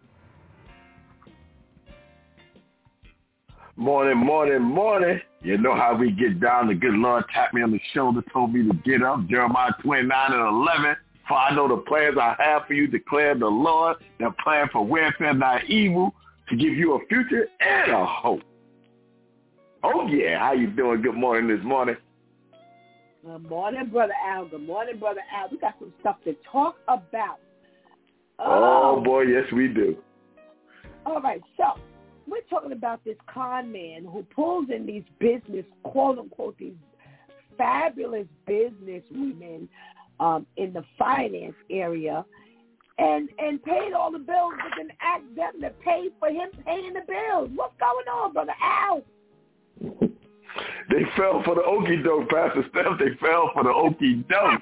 Morning. You know how we get down. The good Lord tapped me on the shoulder, told me to get up. Jeremiah 29:11. For I know the plans I have for you, declared the Lord. They're planned for welfare, not evil, to give you a future and a hope. Oh, yeah. How you doing? Good morning this morning. Good morning, Brother Al. Good morning, Brother Al. We got some stuff to talk about. Oh, boy, yes, we do. All right, so we're talking about this con man who pulls in these business, quote-unquote, these fabulous business women in the finance area and paid all the bills, but then asked them to pay for him paying the bills. What's going on, Brother Al? They fell for the okie doke, Pastor Steph. They fell for the okie doke.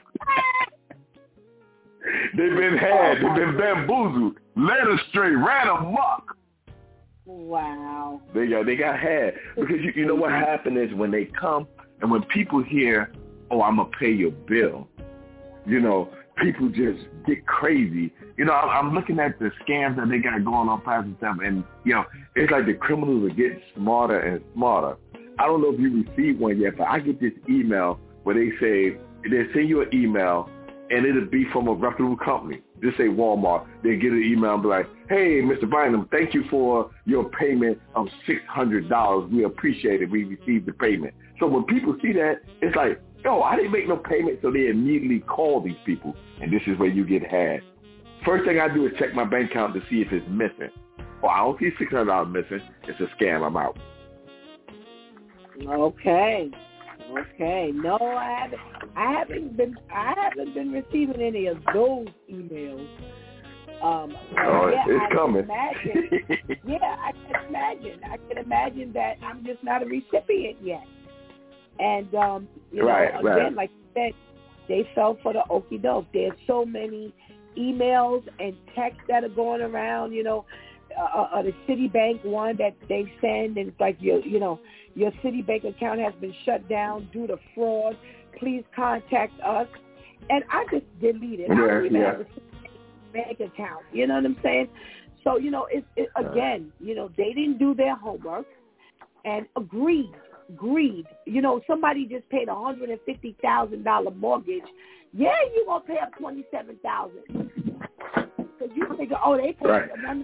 They've been had. They've been bamboozled, led astray, ran amok. Wow. They got had. Because you know what happened is when they come and when people hear, oh, I'm going to pay your bill, you know, people just get crazy. You know, I'm looking at the scams that they got going on, Pastor Steph, and, you know, it's like the criminals are getting smarter and smarter. I don't know if you received one yet, but I get this email where they say, they send you an email, and it'll be from a reputable company. Just say Walmart. They get an email and be like, hey, Mr. Bynum, thank you for your payment of $600. We appreciate it. We received the payment. So when people see that, it's like, yo, I didn't make no payment, so they immediately call these people, and this is where you get had. First thing I do is check my bank account to see if it's missing. Well, I don't see $600 missing. It's a scam. I'm out. Okay. No, I haven't been receiving any of those emails. It's coming. I can imagine that I'm just not a recipient yet. And you know, again, like you said, they fell for the okie doke. There's so many emails and texts that are going around. You know, the Citibank one that they send, and it's like you know. Your Citibank account has been shut down due to fraud. Please contact us. And I just delete it. I don't even have a bank account. You know what I'm saying? So, you know, again, you know, they didn't do their homework and greed. You know, somebody just paid $150,000 mortgage. Yeah, you're going to pay up $27,000. Because you think, oh, they paid $150,000.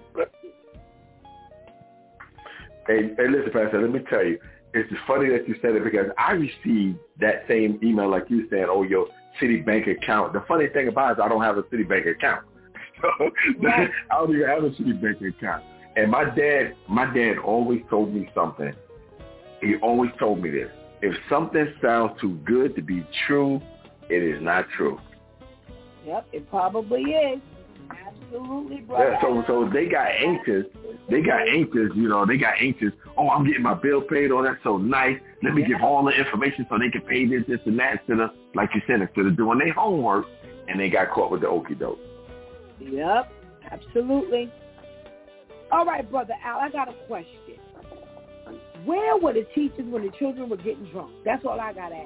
Hey, listen, Pastor, let me tell you. It's funny that you said it because I received that same email like you saying, oh, your Citibank account. The funny thing about it is I don't have a Citibank account. So I don't even have a Citibank account. And my dad always told me something. he always told me this. If something sounds too good to be true, it is not true. Yep, it probably is. Absolutely, brother. Yeah, so they got anxious. They got anxious. Oh, I'm getting my bill paid. Oh, that's so nice. Let me give all the information so they can pay this and that instead of, like you said, instead of doing their homework, and they got caught with the okie doke. Yep, absolutely. All right, Brother Al, I got a question. Where were the teachers when the children were getting drunk? That's all I got to ask.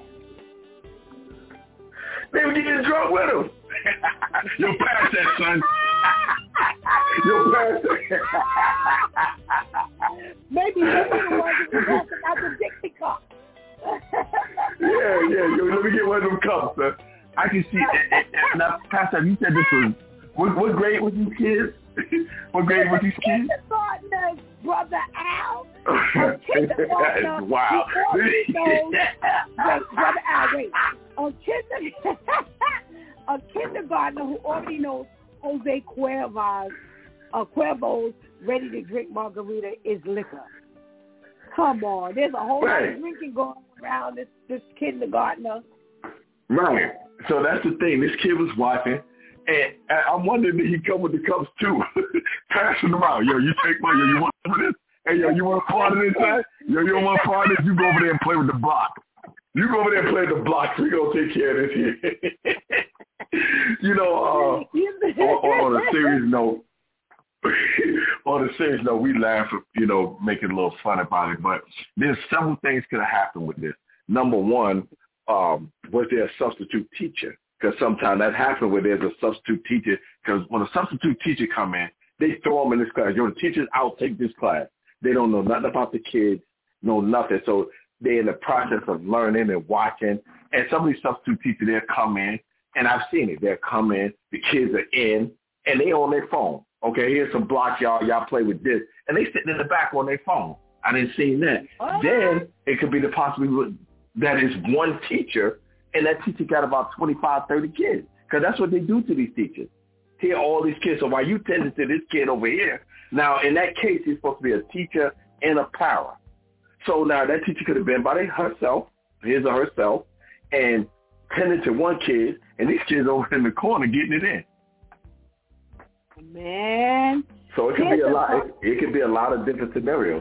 They were getting drunk with them. Yo, pass that, son. Yo, pass that. Maybe you were the ones who were passing out the Dixie cup. yeah. Yo, let me get one of them cups, son. I can see. Now, Pastor, you said this was, what grade was these kids? What grade were these kids? Kindergartners, Brother Al. Wow. Brother Al, wait. A kindergartner who already knows Jose Cuervo's ready to drink margarita is liquor. Come on. There's a whole lot of drinking going around this kindergartner. Right. So that's the thing. This kid was watching. And I'm wondering if he come with the cups too, passing them out. Yo, you take one. Yo, you want some of this? Hey, yo, you want a part of this? Huh? Yo, you don't want a part of this? You go over there and play with the block. You go over there and play with the blocks. We gonna take care of this here. You know, on a serious note, we laugh, making a little fun about it. But there's several things could have happened with this. Number one, was there a substitute teacher? Because sometimes that happens where there's a substitute teacher. Because when a substitute teacher come in, they throw them in this class. The teacher's out, take this class. They don't know nothing about the kids, know nothing. So they're in the process of learning and watching. And some of these substitute teachers, they'll come in, and I've seen it. They'll come in, the kids are in, and they on their phone. Okay, here's some blocks, y'all play with this. And they sitting in the back on their phone. I didn't see that. Then it could be the possibility that is one teacher, and that teacher got about 25, 30 kids, because that's what they do to these teachers. Here, all these kids. So while you tended to this kid over here, now in that case, he's supposed to be a teacher and a para. So now that teacher could have been by herself, his or herself, and tended to one kid, and these kids over in the corner getting it in. Man. So it could be a lot. It could be a lot of different scenarios.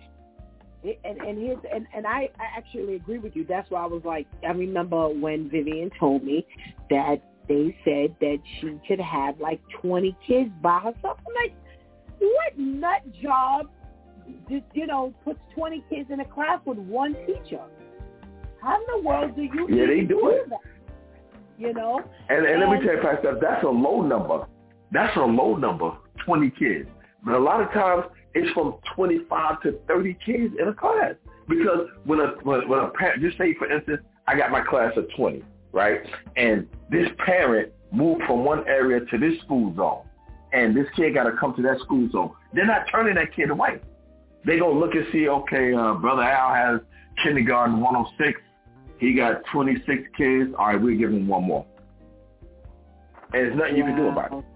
And I actually agree with you. That's why I was like, I remember when Vivian told me that they said that she could have like 20 kids by herself. I'm like, what nut job just, puts 20 kids in a class with one teacher? How in the world do you they do it. That? And let me tell you, Pastor, that's a low number. That's a low number, 20 kids. But a lot of times it's from 25 to 30 kids in a class. Because when a parent, just say, for instance, I got my class of 20, right? And this parent moved from one area to this school zone. And this kid got to come to that school zone. They're not turning that kid away. They're going to look and see, okay, Brother Al has kindergarten 106. He got 26 kids. All right, we'll give him one more. And there's nothing you can do about it.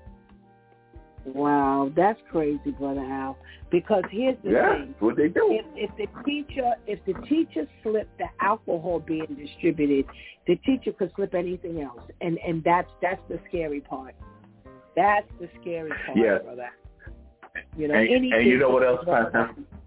Wow, that's crazy, Brother Al. Because here's the thing: that's what they do. If the teacher slipped the alcohol being distributed, the teacher could slip anything else, and that's the scary part. That's the scary part, brother. And you know what else, Pastor?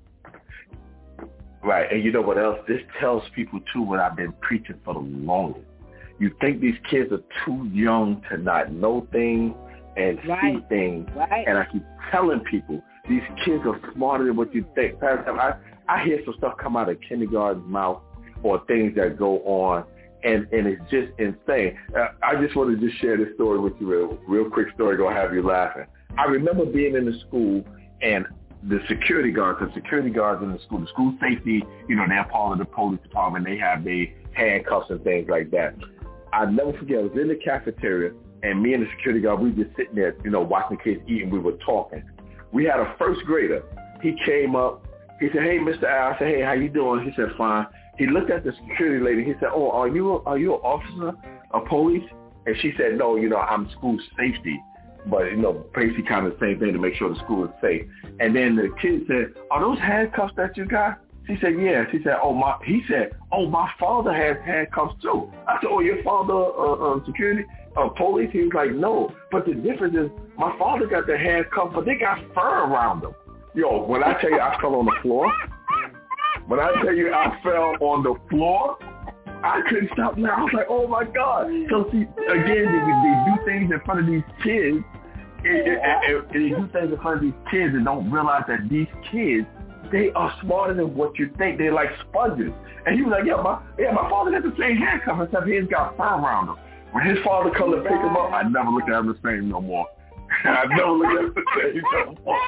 Right, and you know what else? This tells people too what I've been preaching for the longest. You think these kids are too young to not know things and see things. Right. And I keep telling people, these kids are smarter than what you think. I hear some stuff come out of kindergarten's mouth or things that go on, and it's just insane. I just want to just share this story with you, real quick story, going to have you laughing. I remember being in the school, and the security guards, in the school safety, they're part of the police department. They have their handcuffs and things like that. I'll never forget, I was in the cafeteria, and me and the security guard, we were just sitting there, watching the kids eat, and we were talking. We had a first grader. He came up. He said, "Hey, Mr. Al." I said, "Hey, how you doing?" He said, "Fine." He looked at the security lady. He said, "Oh, are you an officer of police?" And she said, "No, I'm school safety." But, basically kind of the same thing to make sure the school is safe. And then the kid said, "Are those handcuffs that you got?" She said, yeah. She said, my father has handcuffs too. I said, oh, your father security, police? He was like, no. But the difference is my father got the handcuffs, but they got fur around them. Yo, when I tell you I fell on the floor, I couldn't stop now. I was like, oh my God. So see, again, they do things in front of these kids. They do things in front of these kids and don't realize that these kids, they are smarter than what you think. They're like sponges. And he was like, my father got the same handcuff except he's got fur around him. When his father come to pick him up, I never looked at him the same no more. I never looked at him the same no more.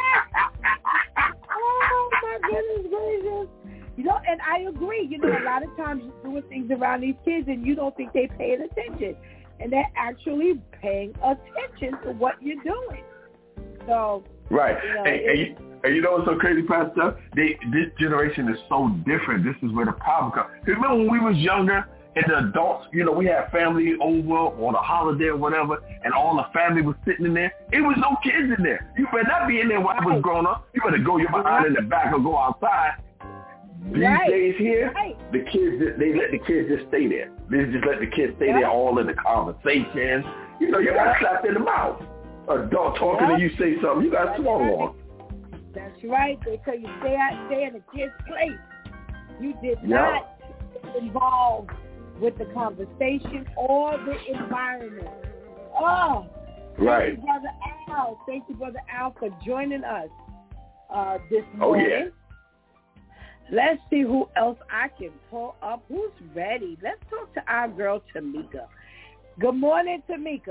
Oh my goodness gracious. You know, and I agree. You know, a lot of times you're doing things around these kids and you don't think they're paying attention. And they're actually paying attention to what you're doing. So, right. You know, and you know what's so crazy, Pastor? This generation is so different. This is where the problem comes. Remember when we was younger and the adults, you know, we had family over on a holiday or whatever, and all the family was sitting in there. It was no kids in there. You better not be in there while I was growing up. You better go your behind in the back or go outside. These days here, the kids, they let the kids just stay there. They just let the kids stay there all in the conversations. You know, you got slapped in the mouth. Adult talking to you, say something, you got swung on. That's right. They tell you stay in the kid's place. You did not involve with the conversation or the environment. Oh, right. Thank you, Brother Al, for joining us this morning. Oh, yeah. Let's see who else I can pull up. Who's ready? Let's talk to our girl, Tamika. Good morning, Tamika.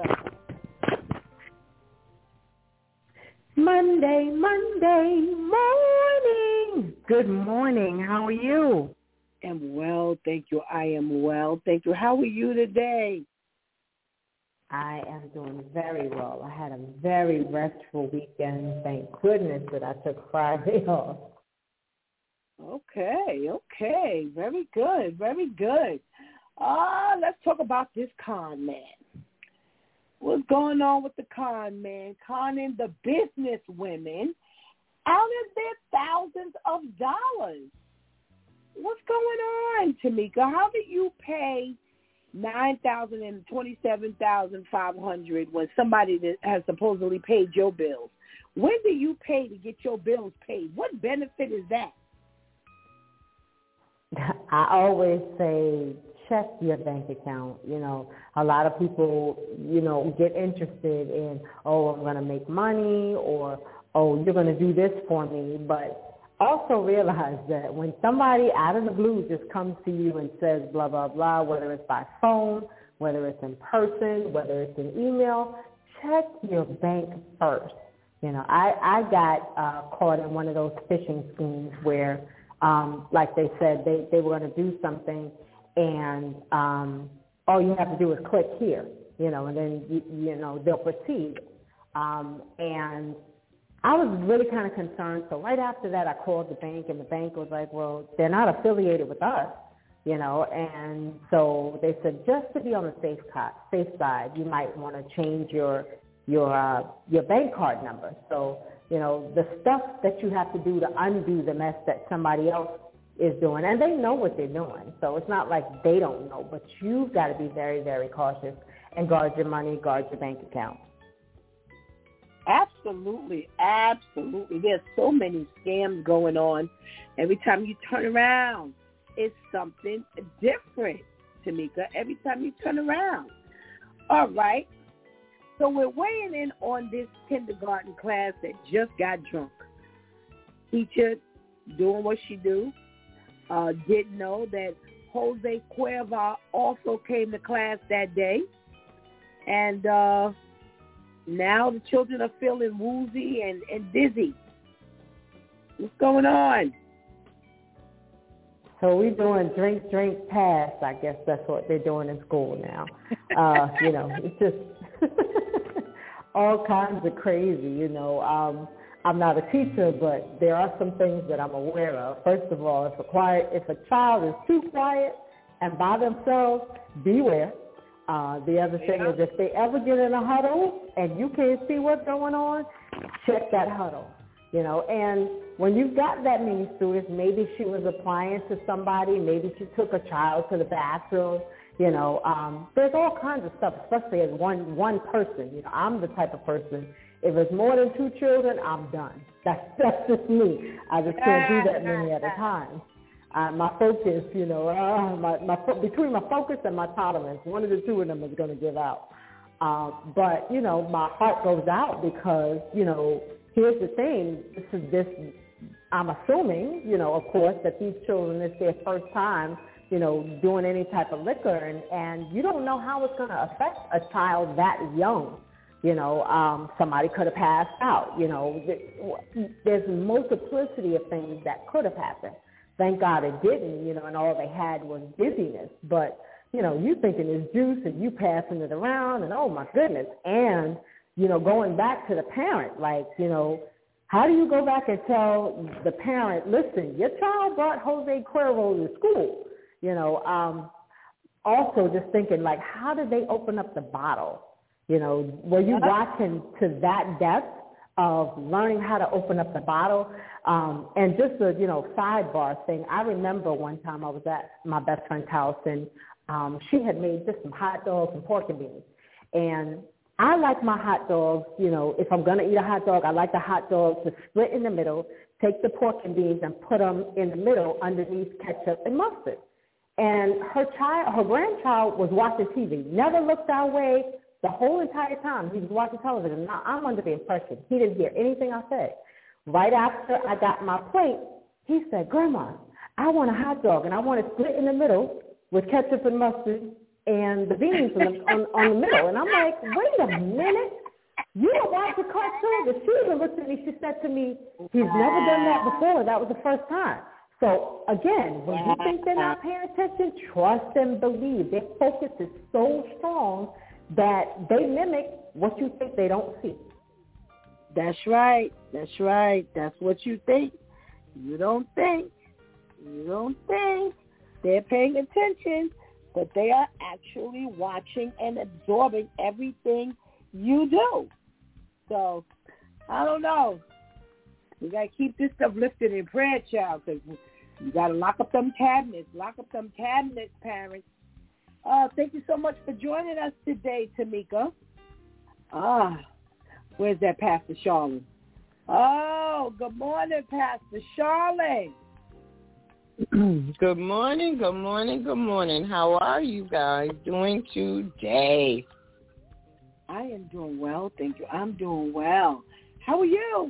Monday morning. Good morning. How are you? I'm well, thank you. I am well, thank you. How are you today? I am doing very well. I had a very restful weekend. Thank goodness that I took Friday off. Okay. Very good. Let's talk about this con man. What's going on with the con man? Conning the business women out of their thousands of dollars. What's going on, Tamika? How did you pay $9,000 and $27,500 when somebody that has supposedly paid your bills? When do you pay to get your bills paid? What benefit is that? I always say check your bank account. You know, a lot of people, you know, get interested in, oh, I'm going to make money, or, oh, you're going to do this for me. But also realize that when somebody out of the blue just comes to you and says blah, blah, blah, whether it's by phone, whether it's in person, whether it's in email, check your bank first. You know, I got caught in one of those phishing schemes where, like they said, they were going to do something, and all you have to do is click here, you know, and then, you know, they'll proceed. And I was really kind of concerned. So right after that, I called the bank, and the bank was like, well, they're not affiliated with us, you know. And so they said, just to be on the safe side, you might want to change your bank card number. So, you know, the stuff that you have to do to undo the mess that somebody else is doing, and they know what they're doing. So it's not like they don't know, but you've got to be very, very cautious and guard your money, guard your bank account. Absolutely. There's so many scams going on. Every time you turn around, it's something different, Tamika. Every time you turn around. All right. So we're weighing in on this kindergarten class that just got drunk. Teacher doing what she do. Didn't know that Jose Cuerva also came to class that day. And now the children are feeling woozy and dizzy. What's going on? So we're doing drink, pass. I guess that's what they're doing in school now. You know, it's just all kinds of crazy, you know. I'm not a teacher, but there are some things that I'm aware of. First of all, if a child is too quiet and by themselves, beware. The other thing is if they ever get in a huddle and you can't see what's going on, check that huddle. you know. And when you've got that many students, maybe she was applying to somebody, maybe she took a child to the bathroom, you know. There's all kinds of stuff, especially as one person. You know, I'm the type of person, if it's more than 2 children, I'm done. That's just me. I just can't do that many at a time. My focus, you know, between my focus and my tolerance, one of the 2 of them is going to give out. But, you know, my heart goes out because, you know, here's the thing. I'm assuming, you know, of course, that these children, it's their first time, you know, doing any type of liquor. And you don't know how it's going to affect a child that young. You know, somebody could have passed out. You know, there's a multiplicity of things that could have happened. Thank God it didn't, you know, and all they had was dizziness. But, you know, you thinking it's juice and you passing it around and, oh, my goodness. And, you know, going back to the parent, like, you know, how do you go back and tell the parent, listen, your child brought Jose Cuervo to school? You know, also just thinking, like, how did they open up the bottle? You know, were you watching to that depth of learning how to open up the bottle? And just a, you know, sidebar thing, I remember one time I was at my best friend's house and she had made just some hot dogs and pork and beans. And I like my hot dogs, you know, if I'm going to eat a hot dog, I like the hot dog to split in the middle, take the pork and beans and put them in the middle underneath ketchup and mustard. And her grandchild was watching TV, never looked our way the whole entire time. He was watching television. Now, I'm under the impression he didn't hear anything I said. Right after I got my plate, he said, Grandma, I want a hot dog, and I want it split in the middle with ketchup and mustard and the beans on the middle. And I'm like, wait a minute. You don't watch the cartoon? But she even looked at me. She said to me, he's never done that before. That was the first time. So, again, when you think they're not paying attention, trust and believe. Their focus is so strong that they mimic what you think they don't see. That's right. That's right. That's what you think. You don't think. You don't think. They're paying attention, but they are actually watching and absorbing everything you do. So, I don't know. We got to keep this stuff lifted in prayer, child, because you got to lock up them cabinets. Lock up them cabinets, parents. Thank you so much for joining us today, Tamika. Where's that Pastor Charlene? Oh, good morning, Pastor Charlene. Good morning, good morning, good morning. How are you guys doing today? I am doing well, thank you. I'm doing well. How are you?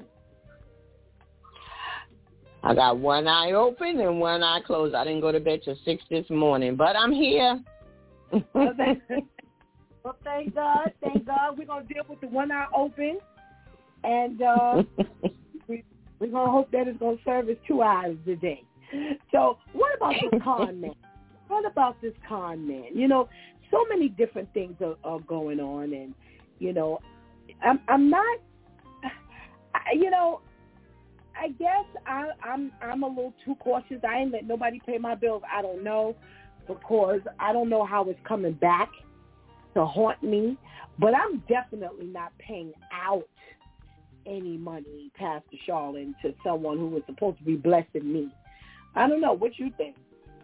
I got one eye open and one eye closed. I didn't go to bed till 6 this morning, but I'm here. Well, thank God. Thank God. We're going to deal with the one eye open, and we're going to hope that it's going to serve as 2 eyes today. So what about this con man? What about this con man? You know, so many different things are going on, and, you know, I'm not, you know, I guess I'm a little too cautious. I ain't let nobody pay my bills. I don't know, because I don't know how it's coming back to haunt me. But I'm definitely not paying out any money, Pastor Charlene, to someone who was supposed to be blessing me. I don't know. What you think?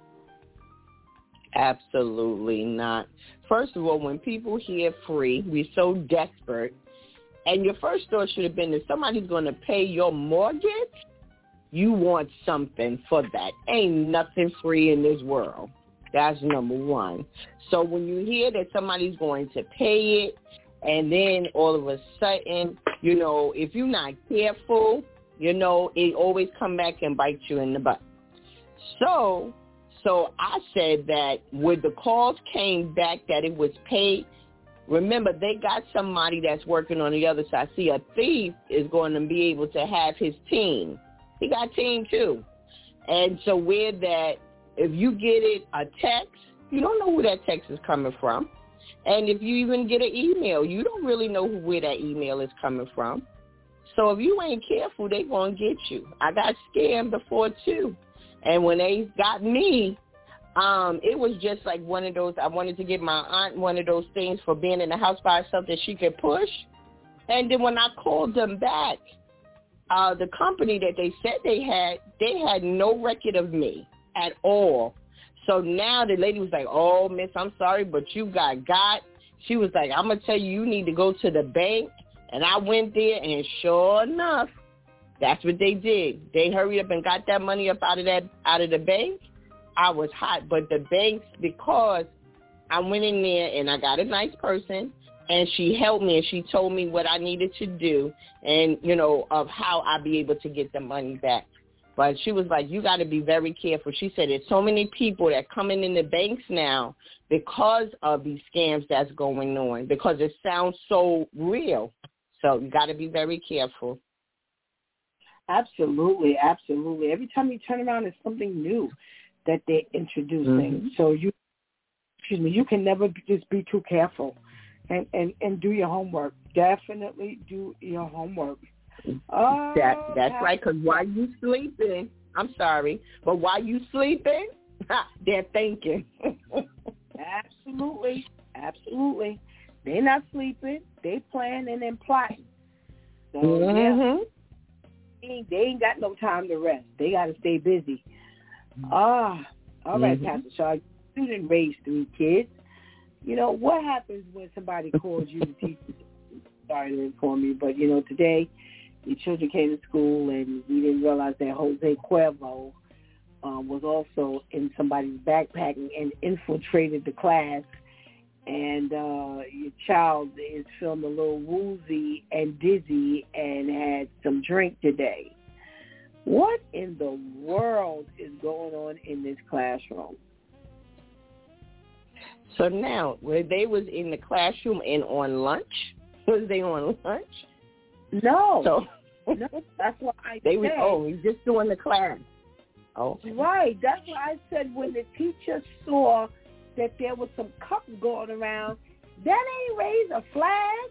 Absolutely not. First of all, when people hear free, we're so desperate. And your first thought should have been, if somebody's going to pay your mortgage, you want something for that. Ain't nothing free in this world. That's number one. So when you hear that somebody's going to pay it, and then all of a sudden, you know, if you're not careful, you know, it always come back and bite you in the butt. So I said that when the calls came back that it was paid, remember, they got somebody that's working on the other side. See, a thief is going to be able to have his team. He got a team, too. And so where that, if you get it a text, you don't know who that text is coming from. And if you even get an email, you don't really know where that email is coming from. So if you ain't careful, they're going to get you. I got scammed before, too. And when they got me, it was just like one of those, I wanted to give my aunt one of those things for being in the house by herself that she could push. And then when I called them back, the company that they said they had no record of me at all. So now the lady was like, oh, miss, I'm sorry, but you got. She was like, I'm going to tell you, you need to go to the bank. And I went there, and sure enough, that's what they did. They hurried up and got that money up out of the bank. I was hot. But the banks, because I went in there and I got a nice person, and she helped me and she told me what I needed to do and, of how I'd be able to get the money back. But she was like, you got to be very careful. She said there's so many people that coming in the banks now because of these scams that's going on, because it sounds so real. So you got to be very careful. Absolutely, absolutely. Every time you turn around, there's something new that they're introducing. So you can never just be too careful and do your homework. Definitely do your homework. Oh, that's right, because while you sleeping, I'm sorry, but while you sleeping, they're thinking. Absolutely, absolutely. They're not sleeping. They planning and plotting. So, they ain't got no time to rest. They got to stay busy. All right, Pastor Shaw, you didn't raise 3 kids. What happens when somebody calls you to teach? Sorry to inform you, but, today the children came to school and we didn't realize that Jose Cuervo was also in somebody's backpack and infiltrated the class. And your child is feeling a little woozy and dizzy and had some drink today. What in the world is going on in this classroom? So now, where they was in the classroom and on lunch? Was they on lunch? No. So no, that's what I they said. was just doing the class. Oh, right. That's what I said when the teacher saw that there was some cups going around. That ain't raise a flag.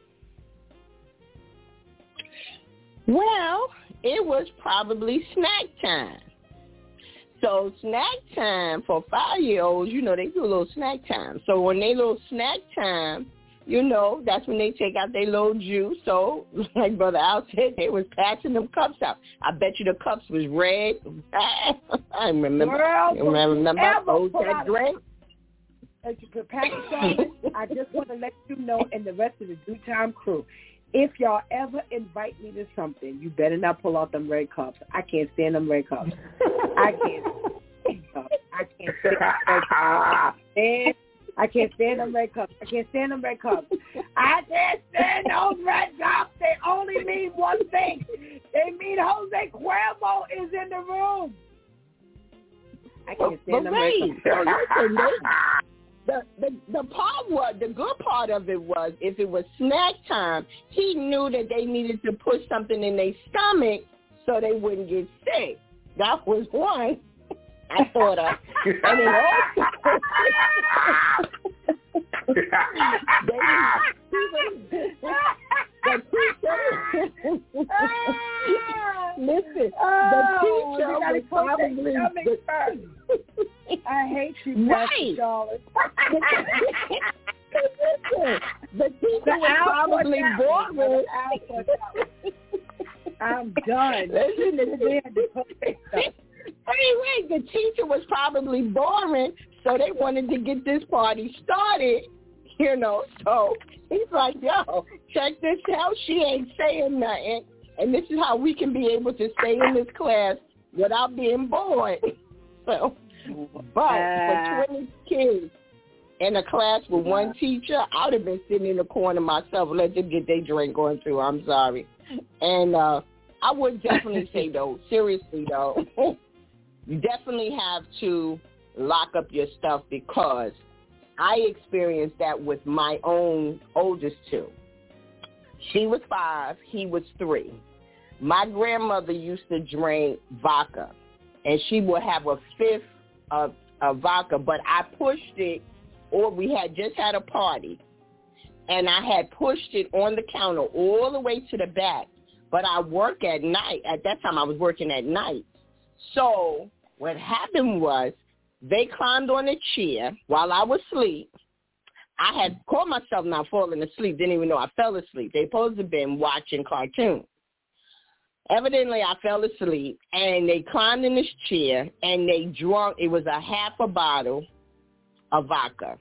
Well, it was probably snack time. So snack time for 5-year-olds, they do a little snack time. So when they little snack time, that's when they take out their little juice. So like Brother Al said, they was passing them cups out. I bet you the cups was red. I remember. Those that drink. Pastor, I just want to let you know and the rest of the Due Time crew, if y'all ever invite me to something, you better not pull out them red cups. I can't stand them red cups. I can't stand them red cups. And I can't stand them red cups. I can't stand them red cups. I can't stand those red cups. They only mean one thing. They mean Jose Cuervo is in the room. I can't stand them red cups. The good part of it was, if it was snack time, he knew that they needed to put something in their stomach so they wouldn't get sick. That was one I thought of. And then listen, the teacher was probably I hate you, Pastor Charlotte. The teacher was probably boring. I'm done. Anyway, the teacher was probably boring, so they wanted to get this party started, So he's like, yo, check this out. She ain't saying nothing, and this is how we can be able to stay in this class without being bored. So, but for 20 kids in a class with one teacher, I would have been sitting in the corner myself. Let them get their drink going through. I'm sorry. And I would definitely say, though, seriously, though, you definitely have to lock up your stuff, because I experienced that with my own oldest two. She was 5. He was 3. My grandmother used to drink vodka, and she would have a fifth of vodka, but I pushed it, or we had just had a party, and I had pushed it on the counter all the way to the back. But I work at night. At that time, I was working at night. So what happened was, they climbed on a chair while I was asleep. I had caught myself not falling asleep, didn't even know I fell asleep. They supposed to have been watching cartoons. Evidently, I fell asleep, and they climbed in this chair, and they drunk. It was a half a bottle of vodka.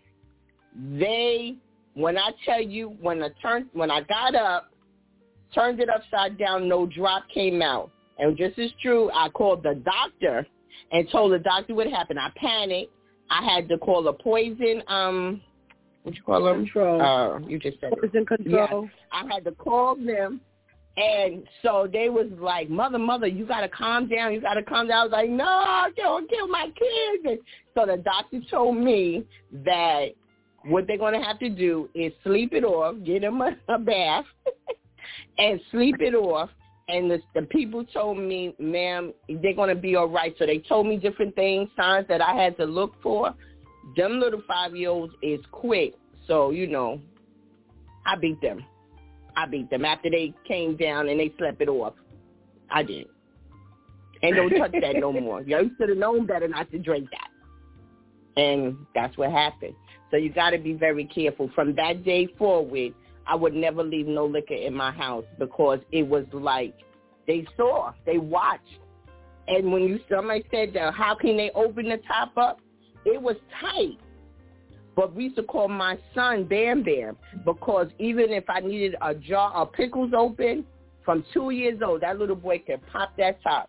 When I tell you, when I got up, turned it upside down, no drop came out. And just as true, I called the doctor and told the doctor what happened. I panicked. I had to call a poison, what you call them? Control. You just said poison control. Yes. I had to call them. And so they was like, mother, you got to calm down. You got to calm down. I was like, no, don't kill my kids. And so the doctor told me that what they're going to have to do is sleep it off, get them a bath, and sleep it off. And the people told me, ma'am, they're going to be all right. So they told me different things, signs that I had to look for. Them little 5-year-olds is quick. So, I beat them. After they came down and they slept it off. I did. And don't touch that no more. You should have known better not to drink that. And that's what happened. So you got to be very careful. From that day forward, I would never leave no liquor in my house because it was like they watched. And when somebody said, how can they open the top up? It was tight. But we used to call my son Bam Bam because even if I needed a jar of pickles open, from 2 years old, that little boy could pop that top.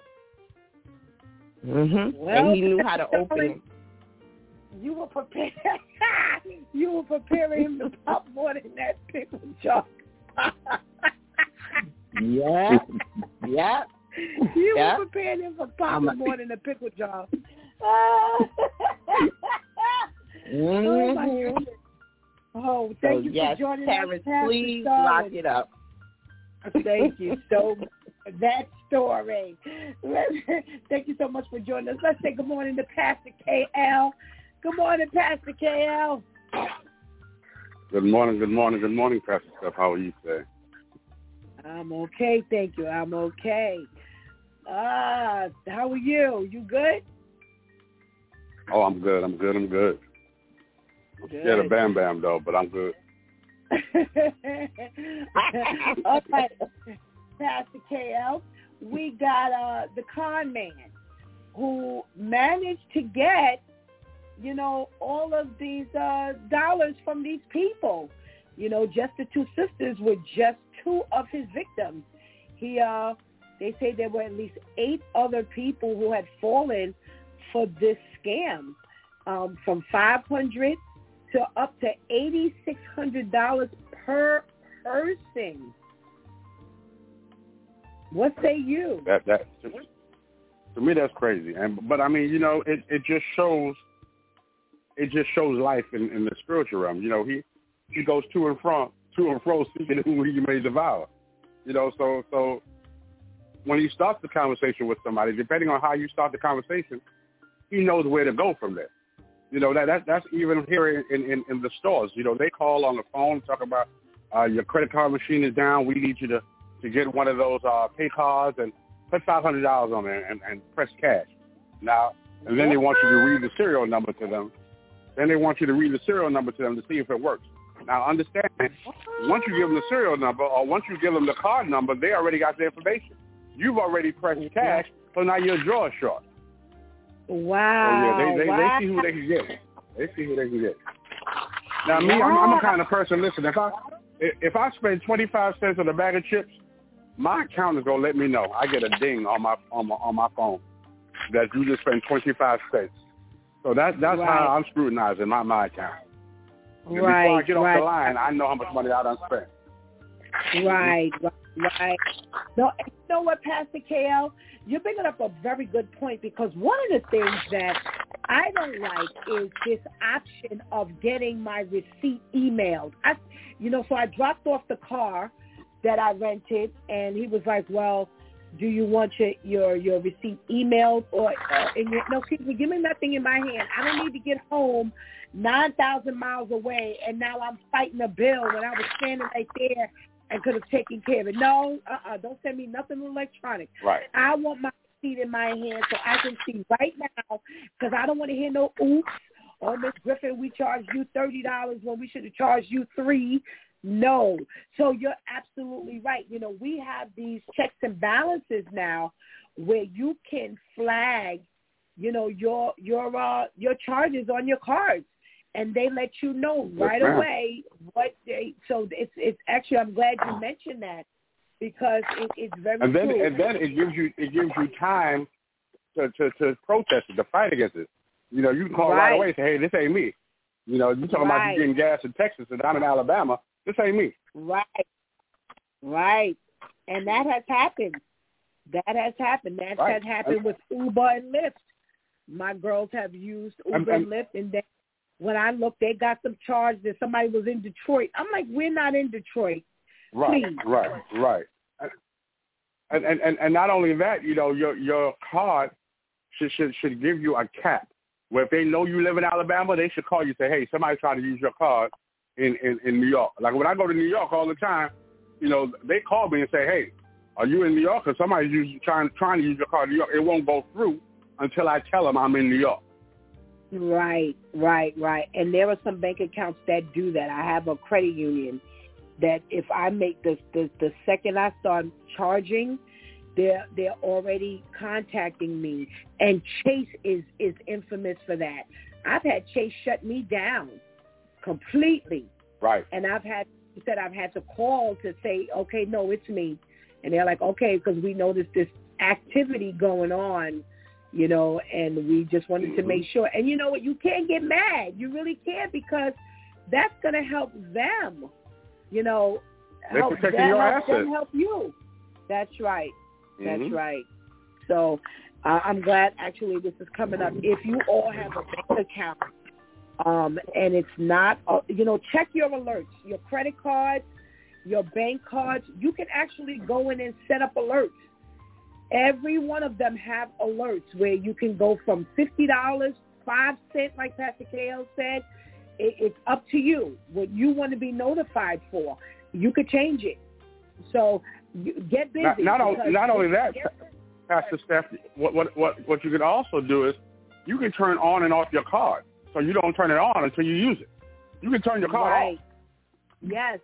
Mm-hmm. Well, and he knew how to open it. You were prepared. You were preparing him to pop more than that pickle jar. Yeah. You were preparing him for popping more than a pickle jar. Oh, my goodness. Oh, thank you for joining us. Please lock it up. Thank you so much for that story. Thank you so much for joining us. Let's say good morning to Pastor KL. Good morning, Pastor KL. Good morning, Pastor Steph. How are you today? I'm okay, thank you. I'm okay. How are you? You good? Oh, I'm good. I'm scared of Bam Bam, though, but I'm good. All right, Pastor KL, we got the con man who managed to get, all of these dollars from these people. Just the two sisters were just two of his victims. They say there were at least 8 other people who had fallen for this scam, from $500 to up to $8,600 per person. What say you? That to me that's crazy. But I mean, it just shows life in the spiritual realm. He goes to and fro seeking who he may devour. So when he starts the conversation with somebody, depending on how you start the conversation, he knows where to go from there. That's even here in the stores. They call on the phone, talk about your credit card machine is down. We need you to get one of those pay cards and put $500 on there and press cash. Now, and then they want you to read the serial number to them. To see if it works. Now, understand, once you give them the serial number or once you give them the card number, they already got the information. You've already pressed cash, so now your draw is short. Wow. So, yeah, they see who they can get. Now, me, I'm a kind of person, listen, if I spend 25 cents on a bag of chips, my account is going to let me know. I get a ding on my phone that you just spent 25 cents. So that's how I'm scrutinizing my account. Before I get off the line, I know how much money I done spent. Right. No, you know what, Pastor KL? You're bringing up a very good point because one of the things that I don't like is this option of getting my receipt emailed. So I dropped off the car that I rented, and he was like, well, do you want your receipt emailed or excuse me, give me nothing in my hand. I don't need to get home 9,000 miles away, and now I'm fighting a bill when I was standing right there and could have taken care of it. No, don't send me nothing electronic. Right. I want my receipt in my hand so I can see right now because I don't want to hear no oops. Oh, Miss Griffin, we charged you $30 when we should have charged you $3. No. So you're absolutely right. You know, we have these checks and balances now where you can flag, you know, your charges on your cards, and they let you know right away what they. So it's actually, I'm glad you mentioned that, because it's very and then true. And then it gives you time to protest it, to fight against it. You know, you can call right away and say, hey, this ain't me. You know, you talking about you getting gas in Texas and I'm in Alabama. This ain't me. Right. And that has happened. That has happened with Uber and Lyft. My girls have used Uber and Lyft, and then when I looked, they got them charged that somebody was in Detroit. I'm like, we're not in Detroit. Right. Please. Right. And not only that, you know, your card should give you a cap. Where if they know you live in Alabama, they should call you and say, hey, somebody's trying to use your card in New York. Like when I go to New York all the time, you know, they call me and say, hey, are you in New York? Because somebody's trying to use your card in New York. It won't go through until I tell them I'm in New York. Right. And there are some bank accounts that do that. I have a credit union that if I make the second I start charging, they're already contacting me. And Chase is infamous for that. I've had Chase shut me down completely. Right. And I've had to call to say, okay, no, it's me. And they're like, okay, because we noticed this activity going on, you know, and we just wanted to make sure. And you know what? You can't get mad. You really can't, because that's going to help them, you know, help them help you. That's right. That's right. So I'm glad actually this is coming up. If you all have a bank account and it's not, you know, check your alerts, your credit cards, your bank cards. You can actually go in and set up alerts. Every one of them have alerts where you can go from $50, 5 cents, like Pastor KL said. It's up to you what you want to be notified for. You could change it. So get busy. Not only that, Pastor Steph, what you can also do is you can turn on and off your card, so you don't turn it on until you use it. You can turn your card off. Yes.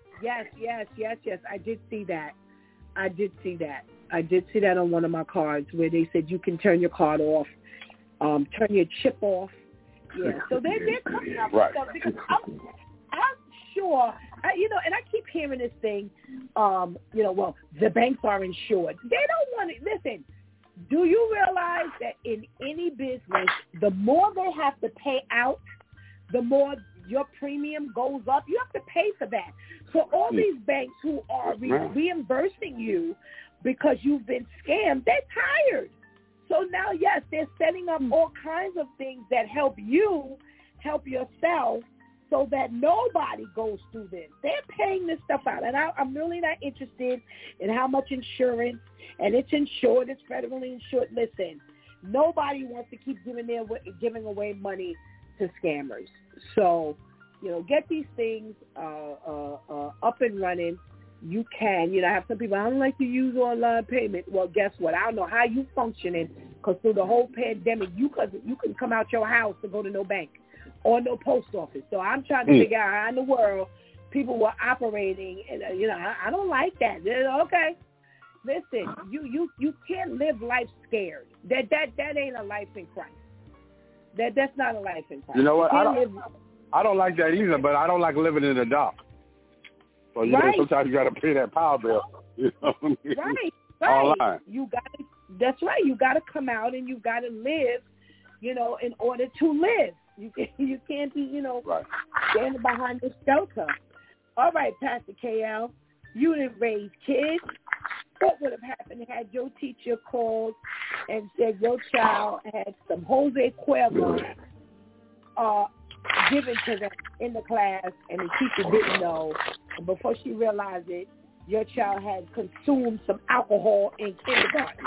I did see that. I did see that on one of my cards where they said you can turn your card off, turn your chip off. Yeah. So they're coming up with stuff, because I'm sure, you know, and I keep hearing this thing, you know, well, the banks are insured. They don't want to, listen, do you realize that in any business, the more they have to pay out, the more your premium goes up? You have to pay for that. So all these banks who are reimbursing you because you've been scammed, they're tired. So now, yes, they're setting up all kinds of things that help you help yourself, so that nobody goes through this. They're paying this stuff out. And I'm really not interested in how much insurance, and it's insured, it's federally insured. Listen, nobody wants to keep giving away money to scammers. So, you know, get these things up and running. You can. You know, I have some people, I don't like to use online payment. Well, guess what? I don't know how you functioning, because through the whole pandemic, you couldn't come out your house to go to no bank or no post office. So I'm trying to figure out how in the world people were operating. And, you know, I don't like that. Okay. Listen, you can't live life scared. That ain't a life in Christ. That's not a life in Christ. You know what? I don't like that either, but I don't like living in the dark. So you know, sometimes you got to pay that power bill. You know what I mean? Right. Online. That's right. You got to come out and you got to live, you know, in order to live. You can't be, you know, standing behind the shelter. All right, Pastor KL, you didn't raise kids. What would have happened had your teacher called and said your child had some Jose Cuervo given to them in the class, and the teacher didn't know, and before she realized it, your child had consumed some alcohol in kindergarten?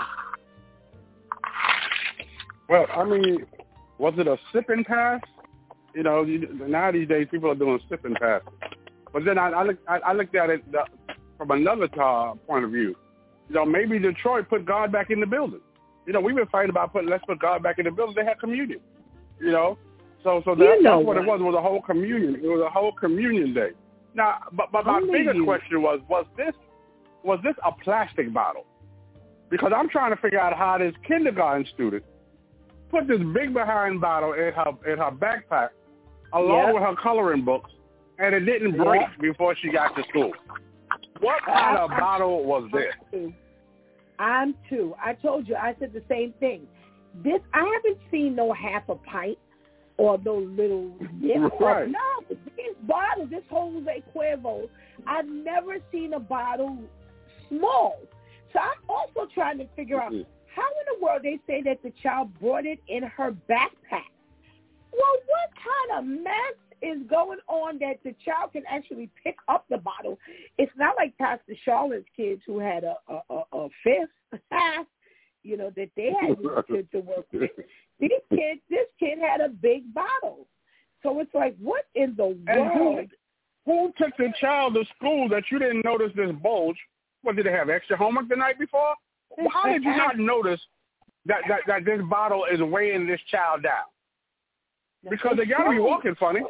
Well, I mean, was it a sip and pass? You know, now these days people are doing sip and pass. But then I looked at it from another point of view. You know, maybe Detroit put God back in the building. You know, we've been fighting about let's put God back in the building. They had communion. You know, so that's what it was. It was a whole communion. It was a whole communion day. Now, but my biggest question was this a plastic bottle? Because I'm trying to figure out how this kindergarten student put this big behind bottle in her backpack along with her coloring books, and it didn't break before she got to school. What kind of bottle was this? I'm two. I told you, I said the same thing. I haven't seen no half a pint or those little right. No, this bottle, this Jose Cuervo, I've never seen a bottle small. So I'm also trying to figure out how in the world they say that the child brought it in her backpack. Well, what kind of mess is going on that the child can actually pick up the bottle? It's not like Pastor Charlotte's kids who had a fifth, that they had to work with. This kid had a big bottle. So it's like, what in the world? Who took the child to school that you didn't notice this bulge? What, did they have extra homework the night before? How did you not notice that this bottle is weighing this child down? Because they got to be walking funny.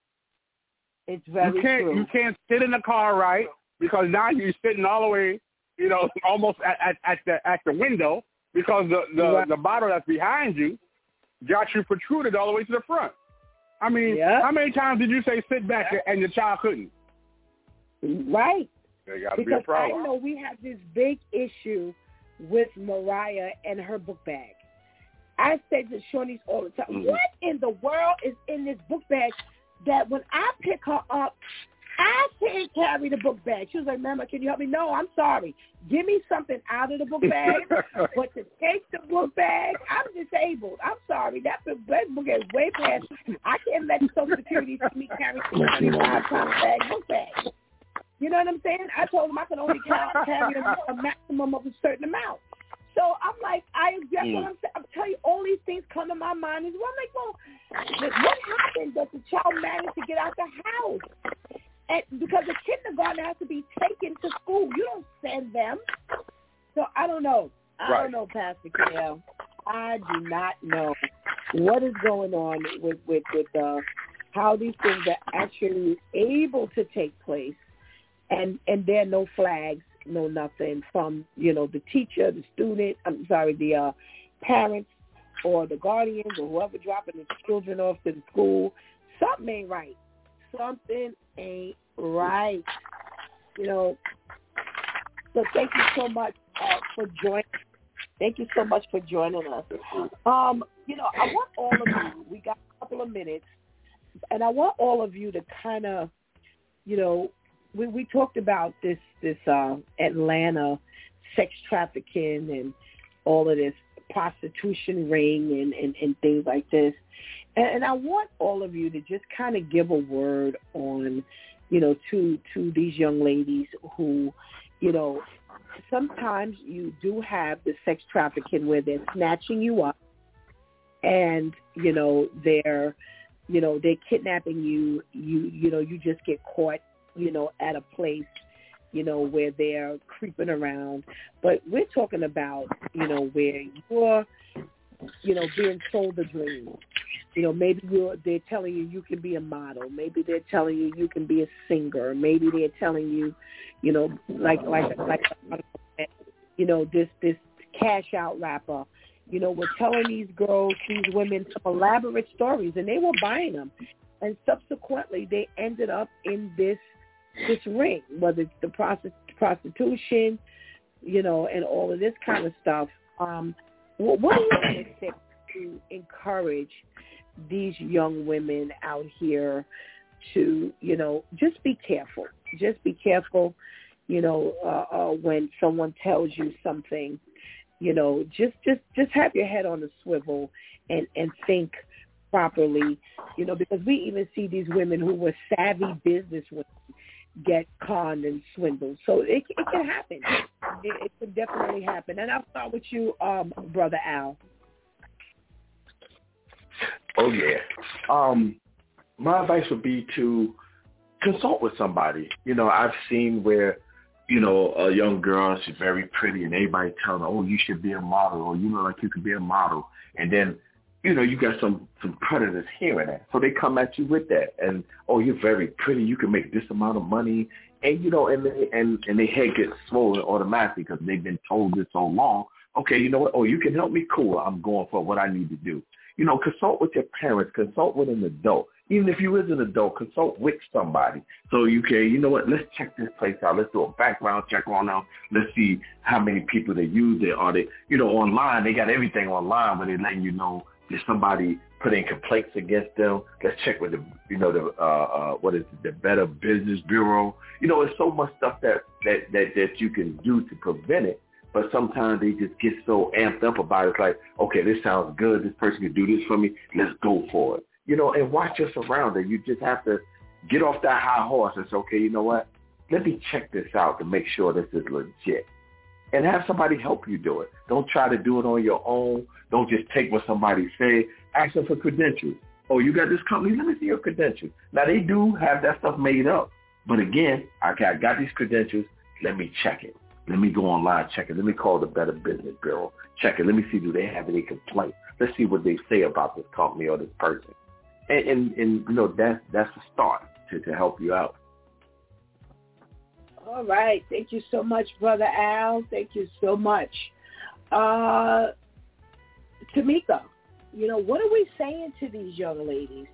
It's very true. You can't sit in the car right because now you're sitting all the way, almost at the window because the bottle that's behind you got you protruded all the way to the front. I mean, how many times did you say sit back and your child couldn't? Right. There got to be a problem. I know we have this big issue with Mariah and her book bag. I say to Shorties all the time, what in the world is in this book bag that when I pick her up, I can't carry the book bag? She was like, Mama, can you help me? No, I'm sorry. Give me something out of the book bag. But to take the book bag, I'm disabled. I'm sorry. That book is way past. I can't let Social Security see me carry 25-pound book bag. You know what I'm saying? I told him I can only carry a maximum of a certain amount. So I'm like, that's what I'm saying. I'm telling you, all these things come to my mind as well. I'm like, well, what happened that the child managed to get out the house? And because the kindergarten has to be taken to school. You don't send them. So I don't know. I don't know, Pastor K.L. I do not know what is going on with how these things are actually able to take place. And there are no flags, no nothing from, the teacher, the student, the parents or the guardians or whoever dropping the children off to the school. Something ain't right. Something ain't right. So thank you so much for joining. Thank you so much for joining us. I want all of you, we got a couple of minutes, and I want all of you to kind of, we talked about this Atlanta sex trafficking and all of this prostitution ring and things like this. And I want all of you to just kind of give a word on, to these young ladies who, sometimes you do have the sex trafficking where they're snatching you up and, they're kidnapping you. You just get caught, at a place, where they're creeping around. But we're talking about, where you're, being sold a dream. Maybe they're telling you can be a model. Maybe they're telling you can be a singer. Maybe they're telling you, this cash out rapper. We're telling these girls, these women, some elaborate stories, and they were buying them. And subsequently, they ended up in this ring, whether it's the prostitution, and all of this kind of stuff. What are you going to say to encourage these young women out here to, just be careful. Just be careful, when someone tells you something, just have your head on a swivel and think properly, because we even see these women who were savvy businesswomen get conned and swindled. So it can happen. It can definitely happen. And I'll start with you, Brother Al. Oh, yeah. My advice would be to consult with somebody. I've seen where, a young girl, she's very pretty, and everybody tells her, oh, you should be a model, or you look like you could be a model. And then you got some predators hearing that. So they come at you with that. And, oh, you're very pretty. You can make this amount of money. And, and their head gets swollen automatically because they've been told this so long. Okay, you know what? Oh, you can help me? Cool. I'm going for what I need to do. Consult with your parents. Consult with an adult. Even if you is an adult, consult with somebody. So you can, you know what, let's check this place out. Let's do a background check on them. Let's see how many people they use it. Are they, online, they got everything online where they're letting you know if somebody put in complaints against them. Let's check with the Better Business Bureau. There's so much stuff that you can do to prevent it. But sometimes they just get so amped up about it. It's like, okay, this sounds good. This person can do this for me. Let's go for it. And watch your surroundings. You just have to get off that high horse and say, okay, you know what? Let me check this out to make sure this is legit. And have somebody help you do it. Don't try to do it on your own. Don't just take what somebody say. Ask them for credentials. Oh, you got this company? Let me see your credentials. Now, they do have that stuff made up. But again, I got these credentials. Let me check it. Let me go online, check it. Let me call the Better Business Bureau. Check it. Let me see, do they have any complaints? Let's see what they say about this company or this person. And that's a start to help you out. All right. Thank you so much, Brother Al. Thank you so much. Tamika, what are we saying to these young ladies?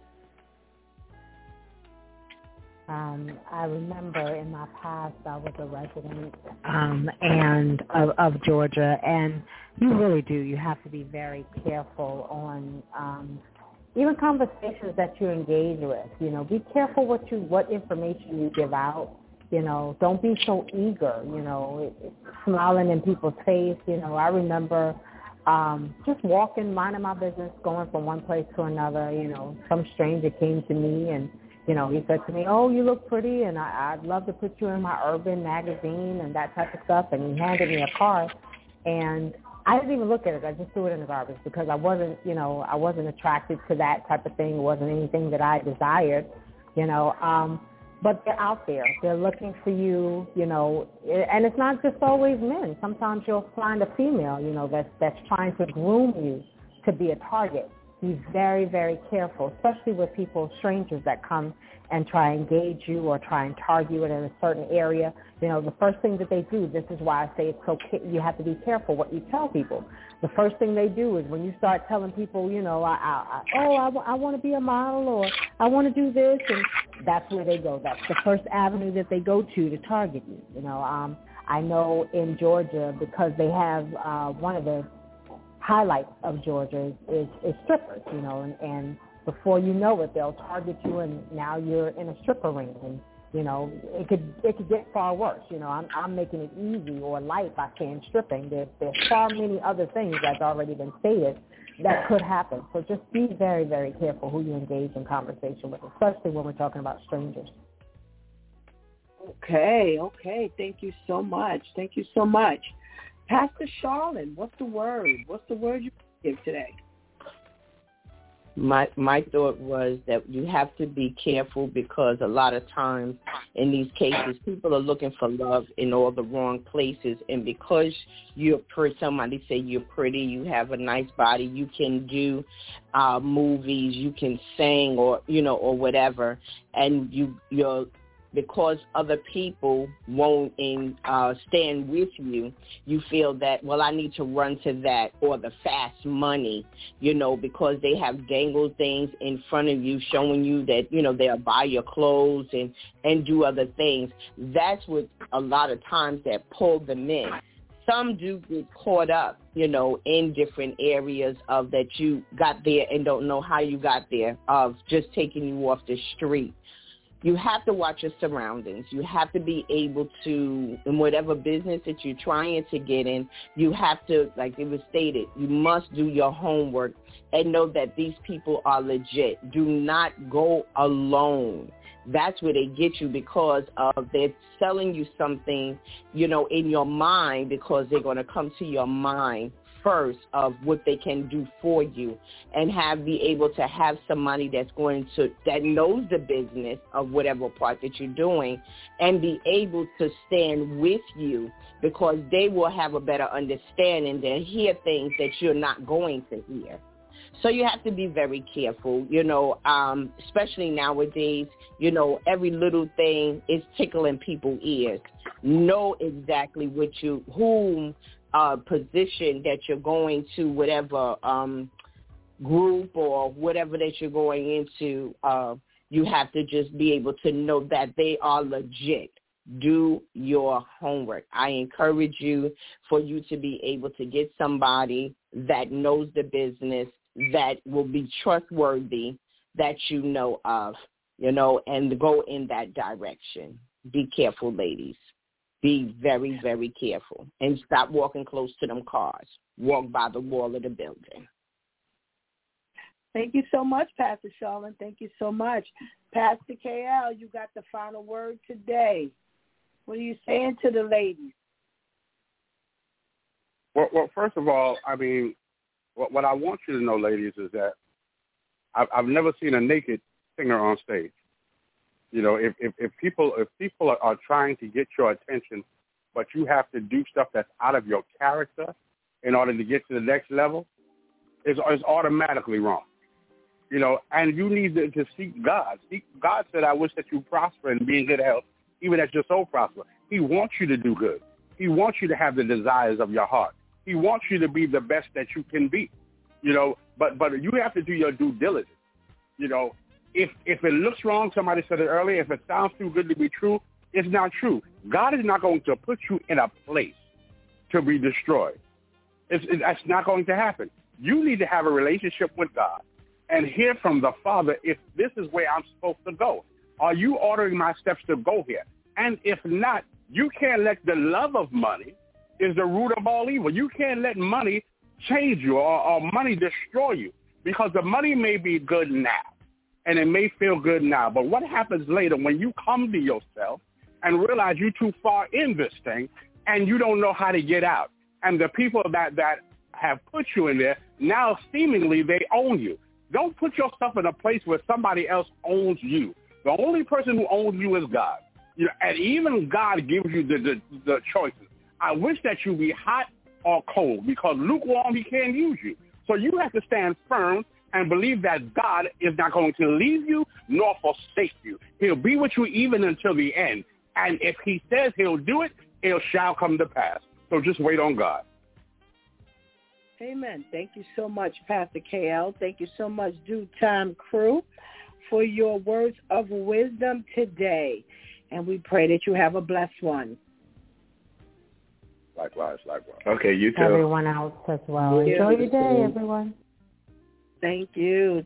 I remember in my past I was a resident and of Georgia, and you really do. You have to be very careful on even conversations that you engage with. Be careful what information you give out. Don't be so eager. Smiling in people's face. I remember just walking, minding my business, going from one place to another. Some stranger came to me and he said to me, oh, you look pretty, and I'd love to put you in my urban magazine and that type of stuff. And he handed me a card, and I didn't even look at it. I just threw it in the garbage because I wasn't attracted to that type of thing. It wasn't anything that I desired, But they're out there. They're looking for you, and it's not just always men. Sometimes you'll find a female, that's trying to groom you to be a target. Be very, very careful, especially with strangers that come and try and engage you or try and target you in a certain area. The first thing that they do, this is why I say you have to be careful what you tell people. The first thing they do is when you start telling people, I want to be a model or I want to do this, and that's where they go. That's the first avenue that they go to target you. I know in Georgia, because they have one of the highlights of Georgia is strippers, and before you know it, they'll target you, and now you're in a stripper ring, and it could get far worse. I'm making it easy or light by saying stripping. There's far many other things that's already been stated that could happen. So just be very, very careful who you engage in conversation with, especially when we're talking about strangers. Okay. Thank you so much. Pastor Charlene, what's the word? What's the word you give today? My thought was that you have to be careful because a lot of times in these cases, people are looking for love in all the wrong places. And because somebody say you're pretty, you have a nice body, you can do movies, you can sing or whatever, and you're because other people won't stand with you, you feel that, well, I need to run to that or the fast money, because they have dangled things in front of you showing you that, they'll buy your clothes and do other things. That's what a lot of times that pull them in. Some do get caught up, in different areas of that you got there and don't know how you got there, of just taking you off the street. You have to watch your surroundings. You have to be able to, in whatever business that you're trying to get in, you have to, like it was stated, you must do your homework and know that these people are legit. Do not go alone. That's where they get you because they're selling you something, in your mind, because they're going to come to your mind first of what they can do for you, and be able to have somebody that knows the business of whatever part that you're doing, and be able to stand with you because they will have a better understanding than hear things that you're not going to hear. So you have to be very careful, especially nowadays. Every little thing is tickling people's ears. Know exactly whom position that you're going to, whatever group or whatever that you're going into. You have to just be able to know that they are legit. Do your homework. I encourage you for you to be able to get somebody that knows the business, that will be trustworthy, that you know of, and go in that direction. Be careful, ladies. Be very, very careful. And stop walking close to them cars. Walk by the wall of the building. Thank you so much, Pastor Charlene. Thank you so much. Pastor KL, you got the final word today. What are you saying to the ladies? Well, first of all, I mean, what I want you to know, ladies, is that I've never seen a naked singer on stage. If people are trying to get your attention, but you have to do stuff that's out of your character in order to get to the next level, it's automatically wrong. And you need to seek God. God said, I wish that you prosper and be in good health, even as your soul prosper. He wants you to do good. He wants you to have the desires of your heart. He wants you to be the best that you can be, but you have to do your due diligence. If it looks wrong, somebody said it earlier, if it sounds too good to be true, it's not true. God is not going to put you in a place to be destroyed. That's not going to happen. You need to have a relationship with God and hear from the Father if this is where I'm supposed to go. Are you ordering my steps to go here? And if not, you can't let the love of money is the root of all evil. You can't let money change you or money destroy you, because the money may be good now and it may feel good now. But what happens later when you come to yourself and realize you're too far in this thing and you don't know how to get out? And the people that have put you in there, now seemingly they own you. Don't put yourself in a place where somebody else owns you. The only person who owns you is God. And even God gives you the choices. I wish that you be hot or cold, because lukewarm, he can't use you. So you have to stand firm and believe that God is not going to leave you nor forsake you. He'll be with you even until the end. And if he says he'll do it, it shall come to pass. So just wait on God. Amen. Thank you so much, Pastor KL. Thank you so much, Due Time Crew, for your words of wisdom today. And we pray that you have a blessed one. Likewise. Okay, you too. Everyone else as well. Enjoy your day, everyone. Thank you.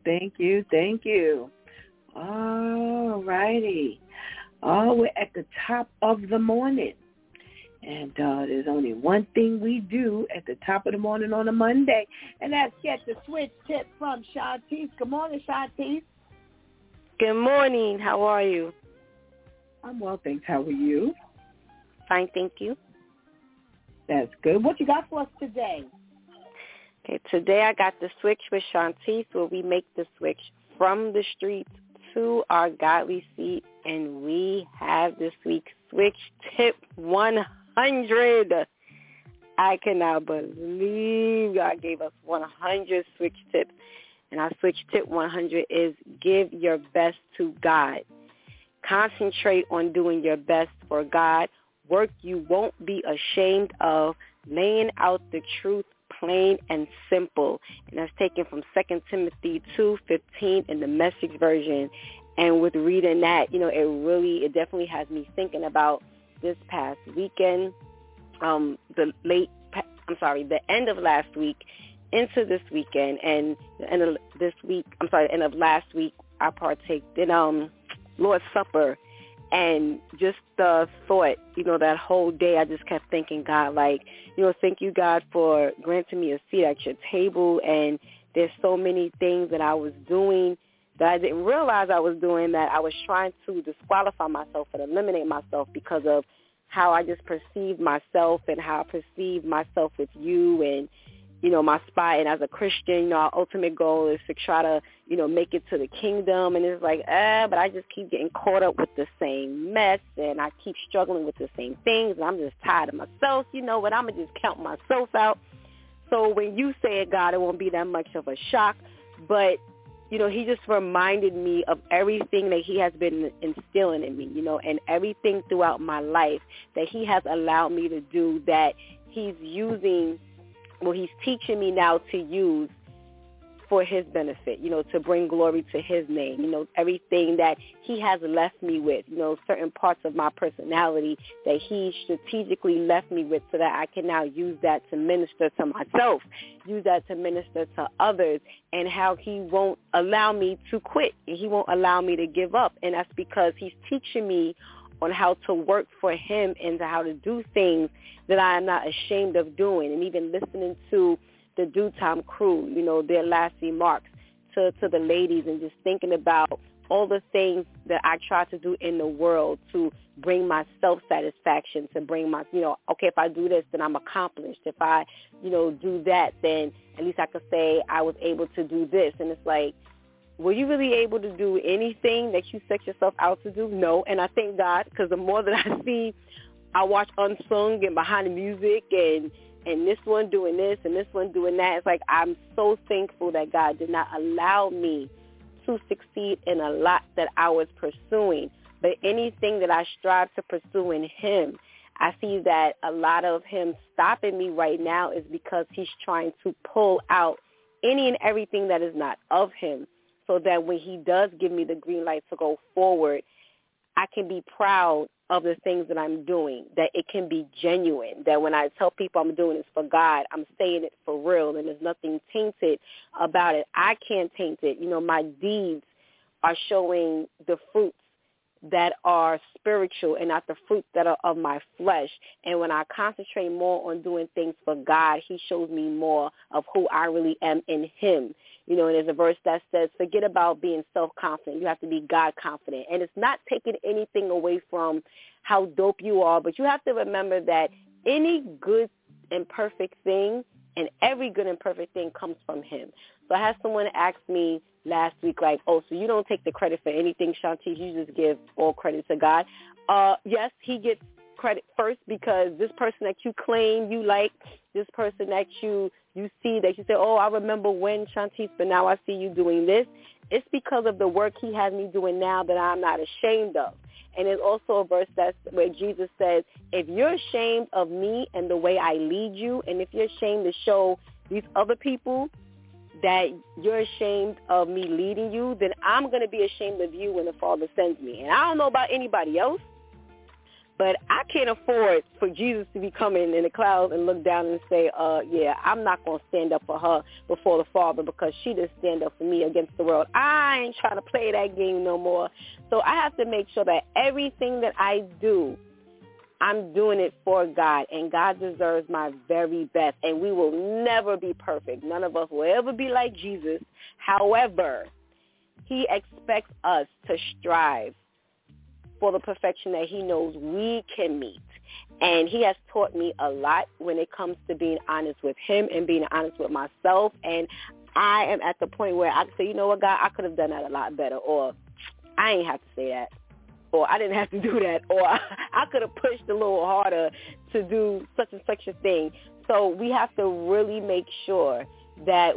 All righty. We're at the top of the morning. And there's only one thing we do at the top of the morning on a Monday, and that's get the switch tip from Shantice. Good morning, Shantice. Good morning. How are you? I'm well, thanks. How are you? Fine, thank you. That's good. What you got for us today? Okay, today I got the switch with Shantice, where we make the switch from the streets to our godly seat, and we have this week's switch tip 100. I cannot believe God gave us 100 switch tips, and our switch tip 100 is give your best to God. Concentrate on doing your best for God. Work you won't be ashamed of, laying out the truth plain and simple. And that's taken from 2 Timothy 2:15 in the Message version. And with reading that, it definitely has me thinking about this past weekend, the end of last week into this weekend, and the end of last week, I partaked in Lord's Supper. And just the thought, that whole day, I just kept thanking God, thank you, God, for granting me a seat at your table. And there's so many things that I was doing that I didn't realize I was doing, that I was trying to disqualify myself and eliminate myself because of how I just perceived myself and how I perceived myself with you and, my spot. And as a Christian, our ultimate goal is to try to, make it to the kingdom. And it's but I just keep getting caught up with the same mess, and I keep struggling with the same things, and I'm just tired of myself. You know what? I'm going to just count myself out. So when you say it, God, it won't be that much of a shock. but, you know, he just reminded me of everything that he has been instilling in me, you know, and everything throughout my life that he has allowed me to do, that he's using, well, he's teaching me now to use for his benefit, you know, to bring glory to his name, you know, everything that he has left me with, you know, certain parts of my personality that he strategically left me with so that I can now use that to minister to myself, use that to minister to others, and how he won't allow me to quit and he won't allow me to give up. And that's because he's teaching me on how to work for him and to how to do things that I am not ashamed of doing. And even listening to the Due Time crew, you know, their last remarks to the ladies, and just thinking about all the things that I try to do in the world to bring my self-satisfaction, to bring my, you know, okay, if I do this, then I'm accomplished. If I, you know, do that, then at least I could say I was able to do this. And it's like, were you really able to do anything that you set yourself out to do? No. And I thank God, because the more that I watch Unsung and behind the music and this one doing this and this one doing that. It's like I'm so thankful that God did not allow me to succeed in a lot that I was pursuing. But anything that I strive to pursue in him, I see that a lot of him stopping me right now is because he's trying to pull out any and everything that is not of him, so that when he does give me the green light to go forward, I can be proud of the things that I'm doing, that it can be genuine, that when I tell people I'm doing this for God, I'm saying it for real, and there's nothing tainted about it. I can't taint it. You know, my deeds are showing the fruits that are spiritual and not the fruits that are of my flesh. And when I concentrate more on doing things for God, he shows me more of who I really am in him. You know, and there's a verse that says, forget about being self-confident. You have to be God-confident. And it's not taking anything away from how dope you are, but you have to remember that any good and perfect thing and every good and perfect thing comes from him. So I had someone ask me last week, like, oh, so you don't take the credit for anything, Shantice, you just give all credit to God. Yes, he gets credit first, because this person that you claim you like, this person that you see, that you say, oh, I remember when, Shantice, but now I see you doing this. It's because of the work he has me doing now that I'm not ashamed of. And there's also a verse that's where Jesus says, if you're ashamed of me and the way I lead you, and if you're ashamed to show these other people that you're ashamed of me leading you, then I'm going to be ashamed of you when the Father sends me. And I don't know about anybody else, but I can't afford for Jesus to be coming in the clouds and look down and say, yeah, I'm not going to stand up for her before the Father because she didn't stand up for me against the world. I ain't trying to play that game no more. So I have to make sure that everything that I do, I'm doing it for God, and God deserves my very best. And we will never be perfect. None of us will ever be like Jesus. However, he expects us to strive for the perfection that he knows we can meet. And he has taught me a lot when it comes to being honest with him and being honest with myself. And I am at the point where I can say, you know what, God, I could have done that a lot better, or I ain't have to say that, or I didn't have to do that, or I could have pushed a little harder to do such and such a thing. So we have to really make sure that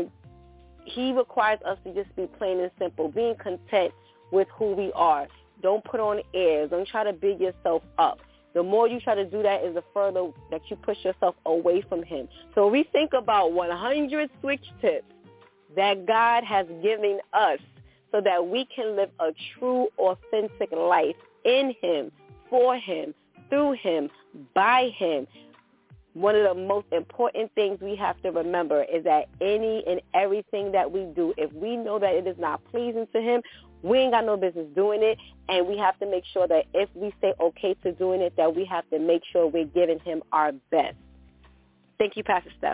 he requires us to just be plain and simple, being content with who we are. Don't put on airs. Don't try to big yourself up. The more you try to do that is the further that you push yourself away from him. So we think about 100 switch tips that God has given us so that we can live a true, authentic life in him, for him, through him, by him. One of the most important things we have to remember is that any and everything that we do, if we know that it is not pleasing to him, we ain't got no business doing it, and we have to make sure that if we say okay to doing it, that we have to make sure we're giving him our best. Thank you, Pastor Steph.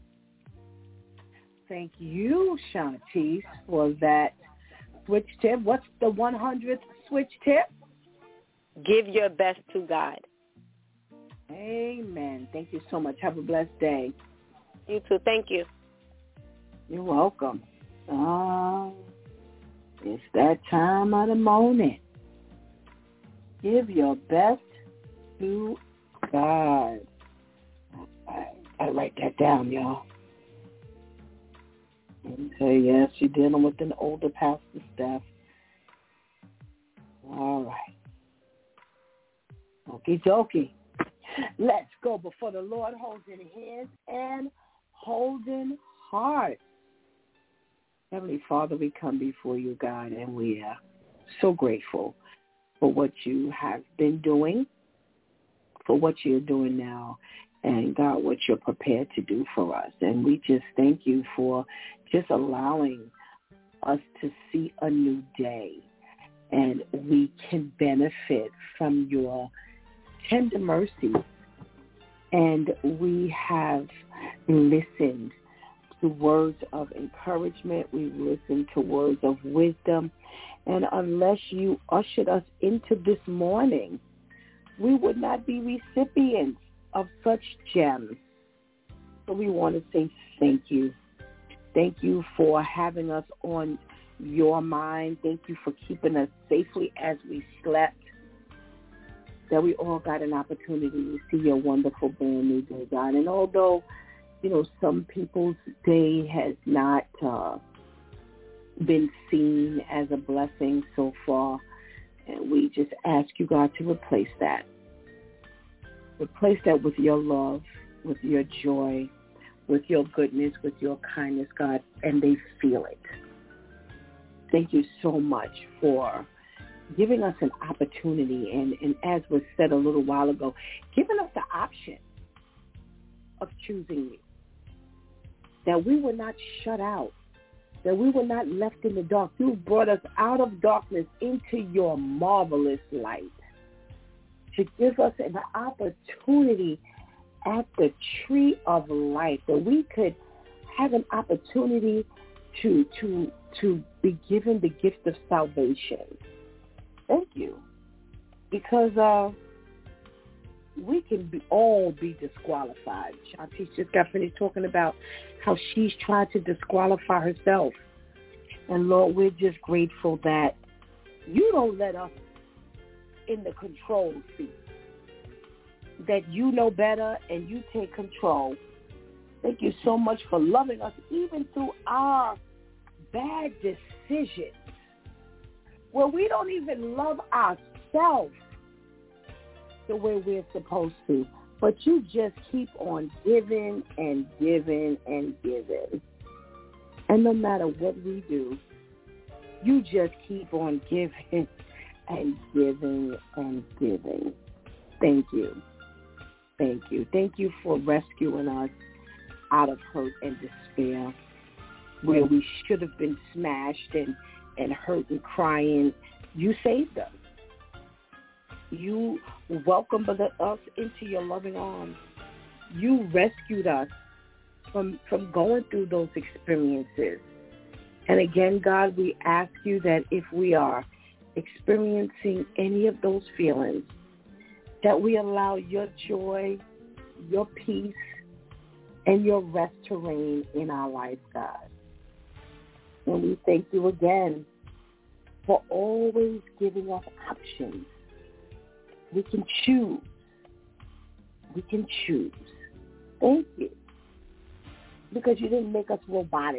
Thank you, Shantice, for that switch tip. What's the 100th switch tip? Give your best to God. Amen. Thank you so much. Have a blessed day. You too. Thank you. You're welcome. It's that time of the morning. Give your best to God. I gotta write that down, y'all. Okay, yes, you're dealing with an older pastor, Steph. All right. Okie dokie. Let's go before the Lord, holding hands and holding hearts. Heavenly Father, we come before you, God, and we are so grateful for what you have been doing, for what you're doing now, and God, what you're prepared to do for us. And we just thank you for just allowing us to see a new day, and we can benefit from your tender mercy. And we have listened to words of encouragement. We listened to words of wisdom. And unless you ushered us into this morning, we would not be recipients of such gems. So we want to say thank you. Thank you for having us on your mind. Thank you for keeping us safely as we slept, that we all got an opportunity to see your wonderful brand new day, God. And although, some people's day has not been seen as a blessing so far, and we just ask you, God, to replace that. Replace that with your love, with your joy, with your goodness, with your kindness, God, and they feel it. Thank you so much for giving us an opportunity, and as was said a little while ago, giving us the option of choosing you, that we were not shut out, that we were not left in the dark. You brought us out of darkness into your marvelous light to give us an opportunity at the tree of life, that we could have an opportunity to be given the gift of salvation. Thank you. Because we can all be disqualified. Shantice just got finished talking about how she's tried to disqualify herself. And Lord, we're just grateful that you don't let us in the control seat, that you know better and you take control. Thank you so much for loving us even through our bad decisions, where we don't even love ourselves the way we're supposed to. But you just keep on giving and giving and giving. And no matter what we do, you just keep on giving and giving and giving. Thank you. Thank you. Thank you for rescuing us out of hurt and despair, where we should have been smashed and hurt and crying. You saved us. You welcomed us into your loving arms. You rescued us from going through those experiences. And again, God, we ask you that if we are experiencing any of those feelings, that we allow your joy, your peace, and your rest to reign in our lives, God. And we thank you again for always giving us options. We can choose. We can choose. Thank you. Because you didn't make us robotic.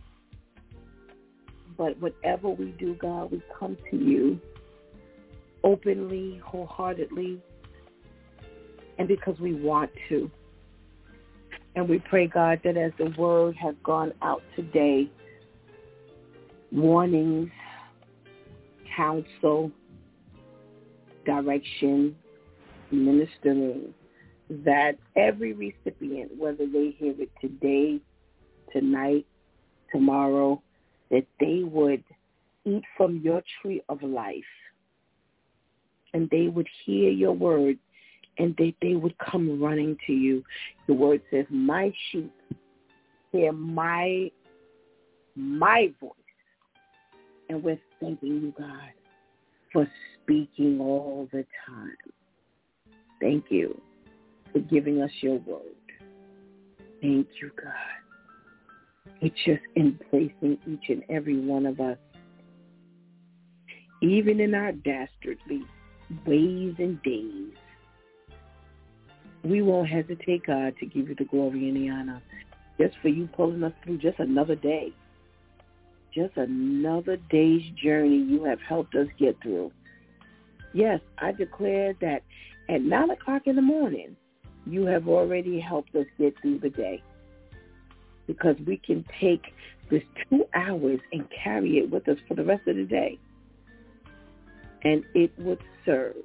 But whatever we do, God, we come to you openly, wholeheartedly, and because we want to. And we pray, God, that as the word has gone out today, warnings, counsel, direction, ministering, that every recipient, whether they hear it today, tonight, tomorrow, that they would eat from your tree of life, and they would hear your word, and they would come running to you. The word says, my sheep hear my voice. And we're thanking you, God, for speaking all the time. Thank you for giving us your word. Thank you, God. It's just embracing each and every one of us, even in our dastardly ways and days. We won't hesitate, God, to give you the glory and the honor just for you pulling us through just another day. just another day's journey you have helped us get through. Yes, I declare that at 9 o'clock in the morning, you have already helped us get through the day, because we can take this 2 hours and carry it with us for the rest of the day, and it would serve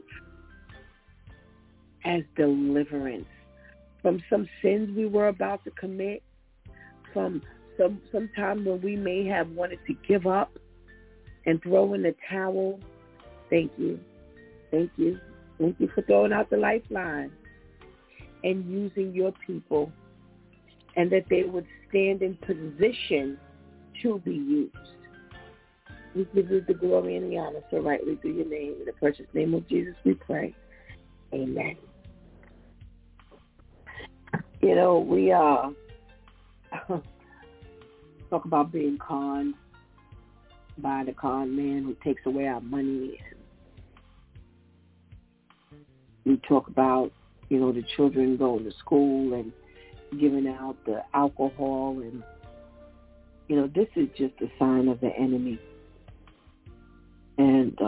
as deliverance from some sins we were about to commit, from some time when we may have wanted to give up and throw in the towel. Thank you. Thank you. Thank you for throwing out the lifeline and using your people, and that they would stand in position to be used. We give you the glory and the honor so rightly through your name. In the precious name of Jesus we pray. Amen. You know, we talk about being conned by the con man who takes away our money. We talk about, you know, the children going to school and giving out the alcohol, and, you know, this is just a sign of the enemy. And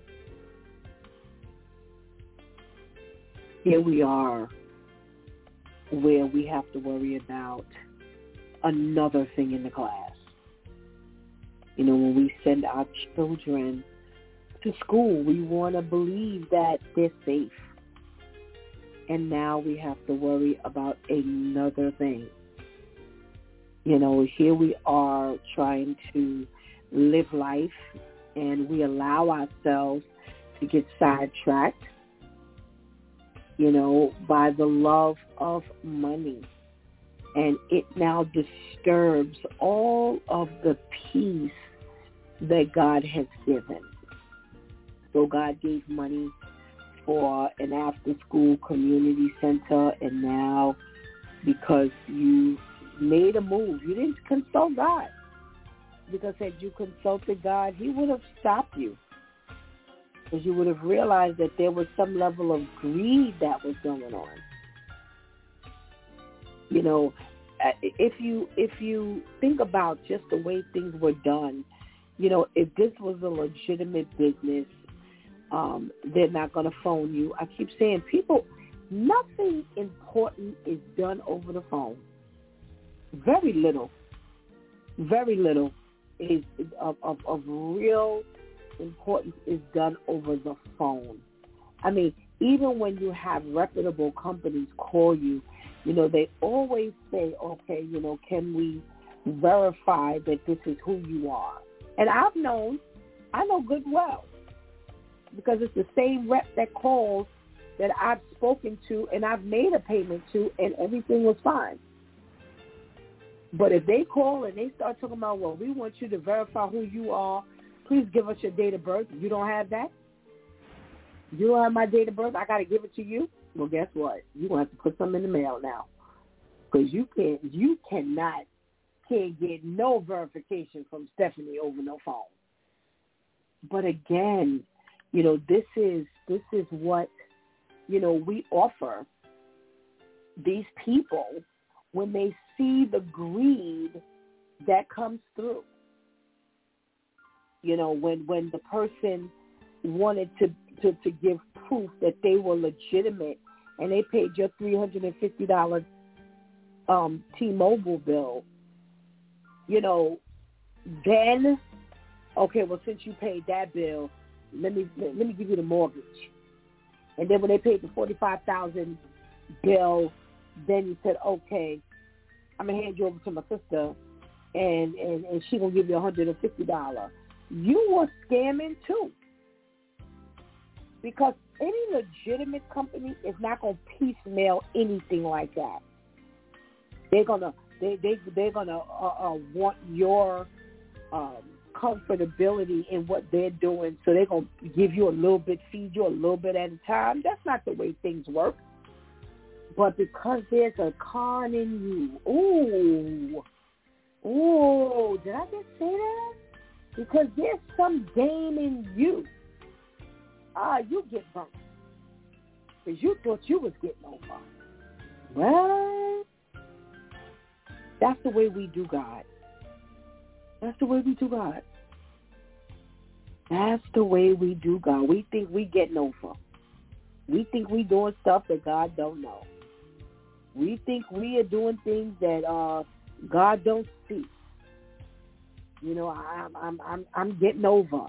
here we are where we have to worry about another thing in the class. You know, when we send our children to school, we want to believe that they're safe. And now we have to worry about another thing. You know, here we are trying to live life, and we allow ourselves to get sidetracked, you know, by the love of money. And it now disturbs all of the peace that God has given. So God gave money for an after-school community center, and now because you made a move, you didn't consult God. Because had you consulted God, he would have stopped you. Because you would have realized that there was some level of greed that was going on. You know, if you think about just the way things were done, you know, if this was a legitimate business, they're not going to phone you. I keep saying, people, nothing important is done over the phone. Very little is of real importance is done over the phone. I mean, even when you have reputable companies call you, you know, they always say, okay, you know, can we verify that this is who you are? And I know good well, because it's the same rep that calls that I've spoken to and I've made a payment to, and everything was fine. But if they call and they start talking about, well, we want you to verify who you are, please give us your date of birth. You don't have that? You don't have my date of birth? I got to give it to you? Well, guess what? You're going to have to put something in the mail now, because you can't get no verification from Stephanie over no phone. But again, you know, this is what, you know, we offer these people when they see the greed that comes through. You know, when the person wanted to give proof that they were legitimate, and they paid your $350 T-Mobile bill, you know, then, okay, well, since you paid that bill, let me give you the mortgage. And then when they paid the $45,000 bill, then you said, okay, I'm going to hand you over to my sister, and she going to give you $150. You were scamming too. Because any legitimate company is not going to piecemeal anything like that. They're gonna want your comfortability in what they're doing, so they're gonna give you a little bit, feed you a little bit at a time. That's not the way things work. But because there's a con in you, ooh, did I just say that? Because there's some game in you. You get bumped because you thought you was getting over. Well, that's the way we do God. That's the way we do God. That's the way we do God. We think we getting over. We think we doing stuff that God don't know. We think we are doing things that God don't see. You know, I'm getting over.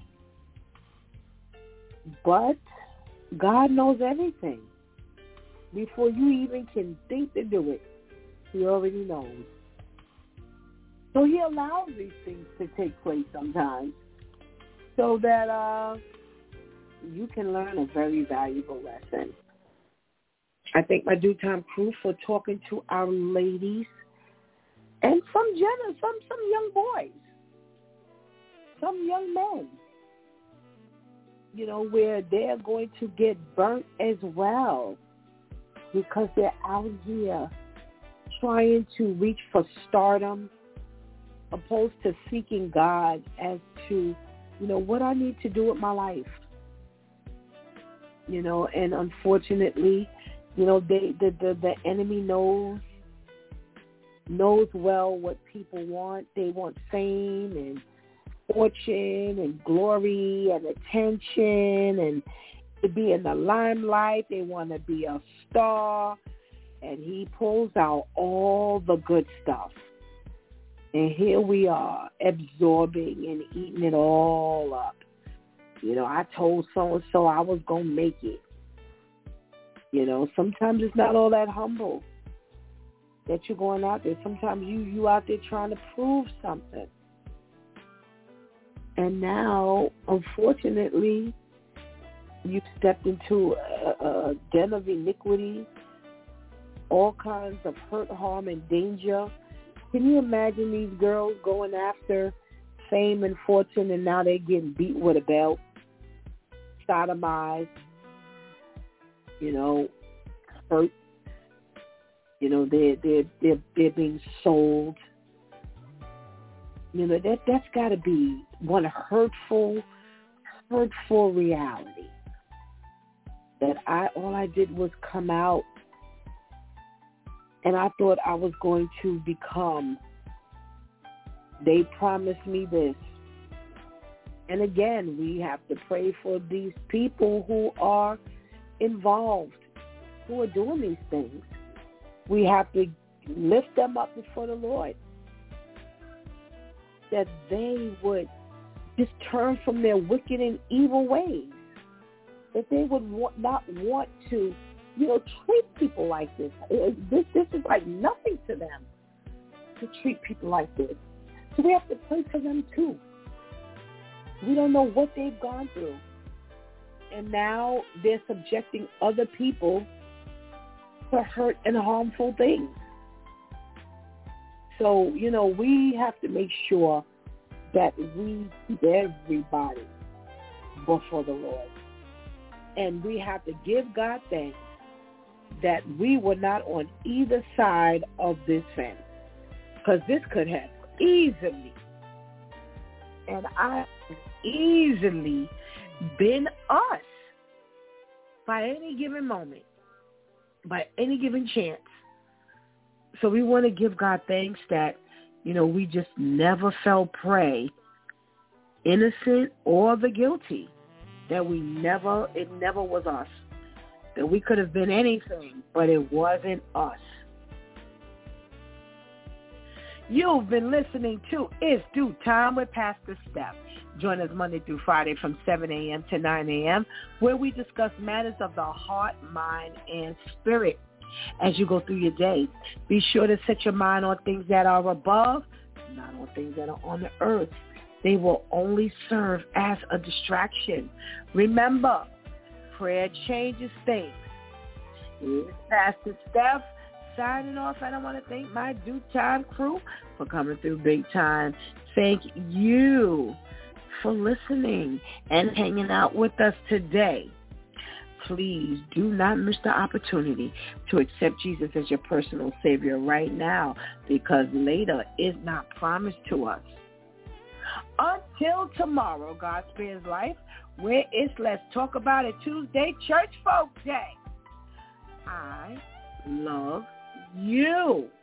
But God knows everything. Before you even can think to do it, He already knows. So He allows these things to take place sometimes so that you can learn a very valuable lesson. I thank my Due Time crew for talking to our ladies and some young boys, some young men, you know, where they're going to get burnt as well because they're out here trying to reach for stardom opposed to seeking God as to, you know, what I need to do with my life. You know, and unfortunately, you know, the enemy knows well what people want. They want fame and fortune and glory and attention and to be in the limelight. They want to be a star. And he pulls out all the good stuff. And here we are absorbing and eating it all up. You know, I told so-and-so I was going to make it. You know, sometimes it's not all that humble that you're going out there. Sometimes you out there trying to prove something. And now, unfortunately, you've stepped into a den of iniquity, all kinds of hurt, harm, and danger. Can you imagine these girls going after fame and fortune, and now they're getting beat with a belt, sodomized, you know, hurt. You know, they're being sold. You know, that's got to be one hurtful reality. That all I did was come out, and I thought I was going to become. They promised me this. And again, we have to pray for these people who are involved, who are doing these things. We have to lift them up before the Lord, that they would just turn from their wicked and evil ways, that they would not want to, you know, treat people like this. This is like nothing to them, to treat people like this. So we have to pray for them too. We don't know what they've gone through. And now they're subjecting other people to hurt and harmful things. So, you know, we have to make sure that we keep everybody before the Lord. And we have to give God thanks that we were not on either side of this fence. Because this could have easily, and I easily been us by any given moment, by any given chance. So we want to give God thanks that, you know, we just never fell prey, innocent or the guilty, that it never was us, that we could have been anything, but it wasn't us. You've been listening to It's Due Time with Pastor Steph. Join us Monday through Friday from 7 a.m. to 9 a.m., where we discuss matters of the heart, mind, and spirit. As you go through your day, be sure to set your mind on things that are above, not on things that are on the earth. They will only serve as a distraction. Remember, prayer changes things. It's Pastor Steph signing off, and I want to thank my Due Time crew for coming through big time. Thank you for listening and hanging out with us today. Please do not miss the opportunity to accept Jesus as your personal Savior right now, because later is not promised to us. Until tomorrow, God Spares Life, where it's Let's Talk About It Tuesday, Church Folk Day. I love you.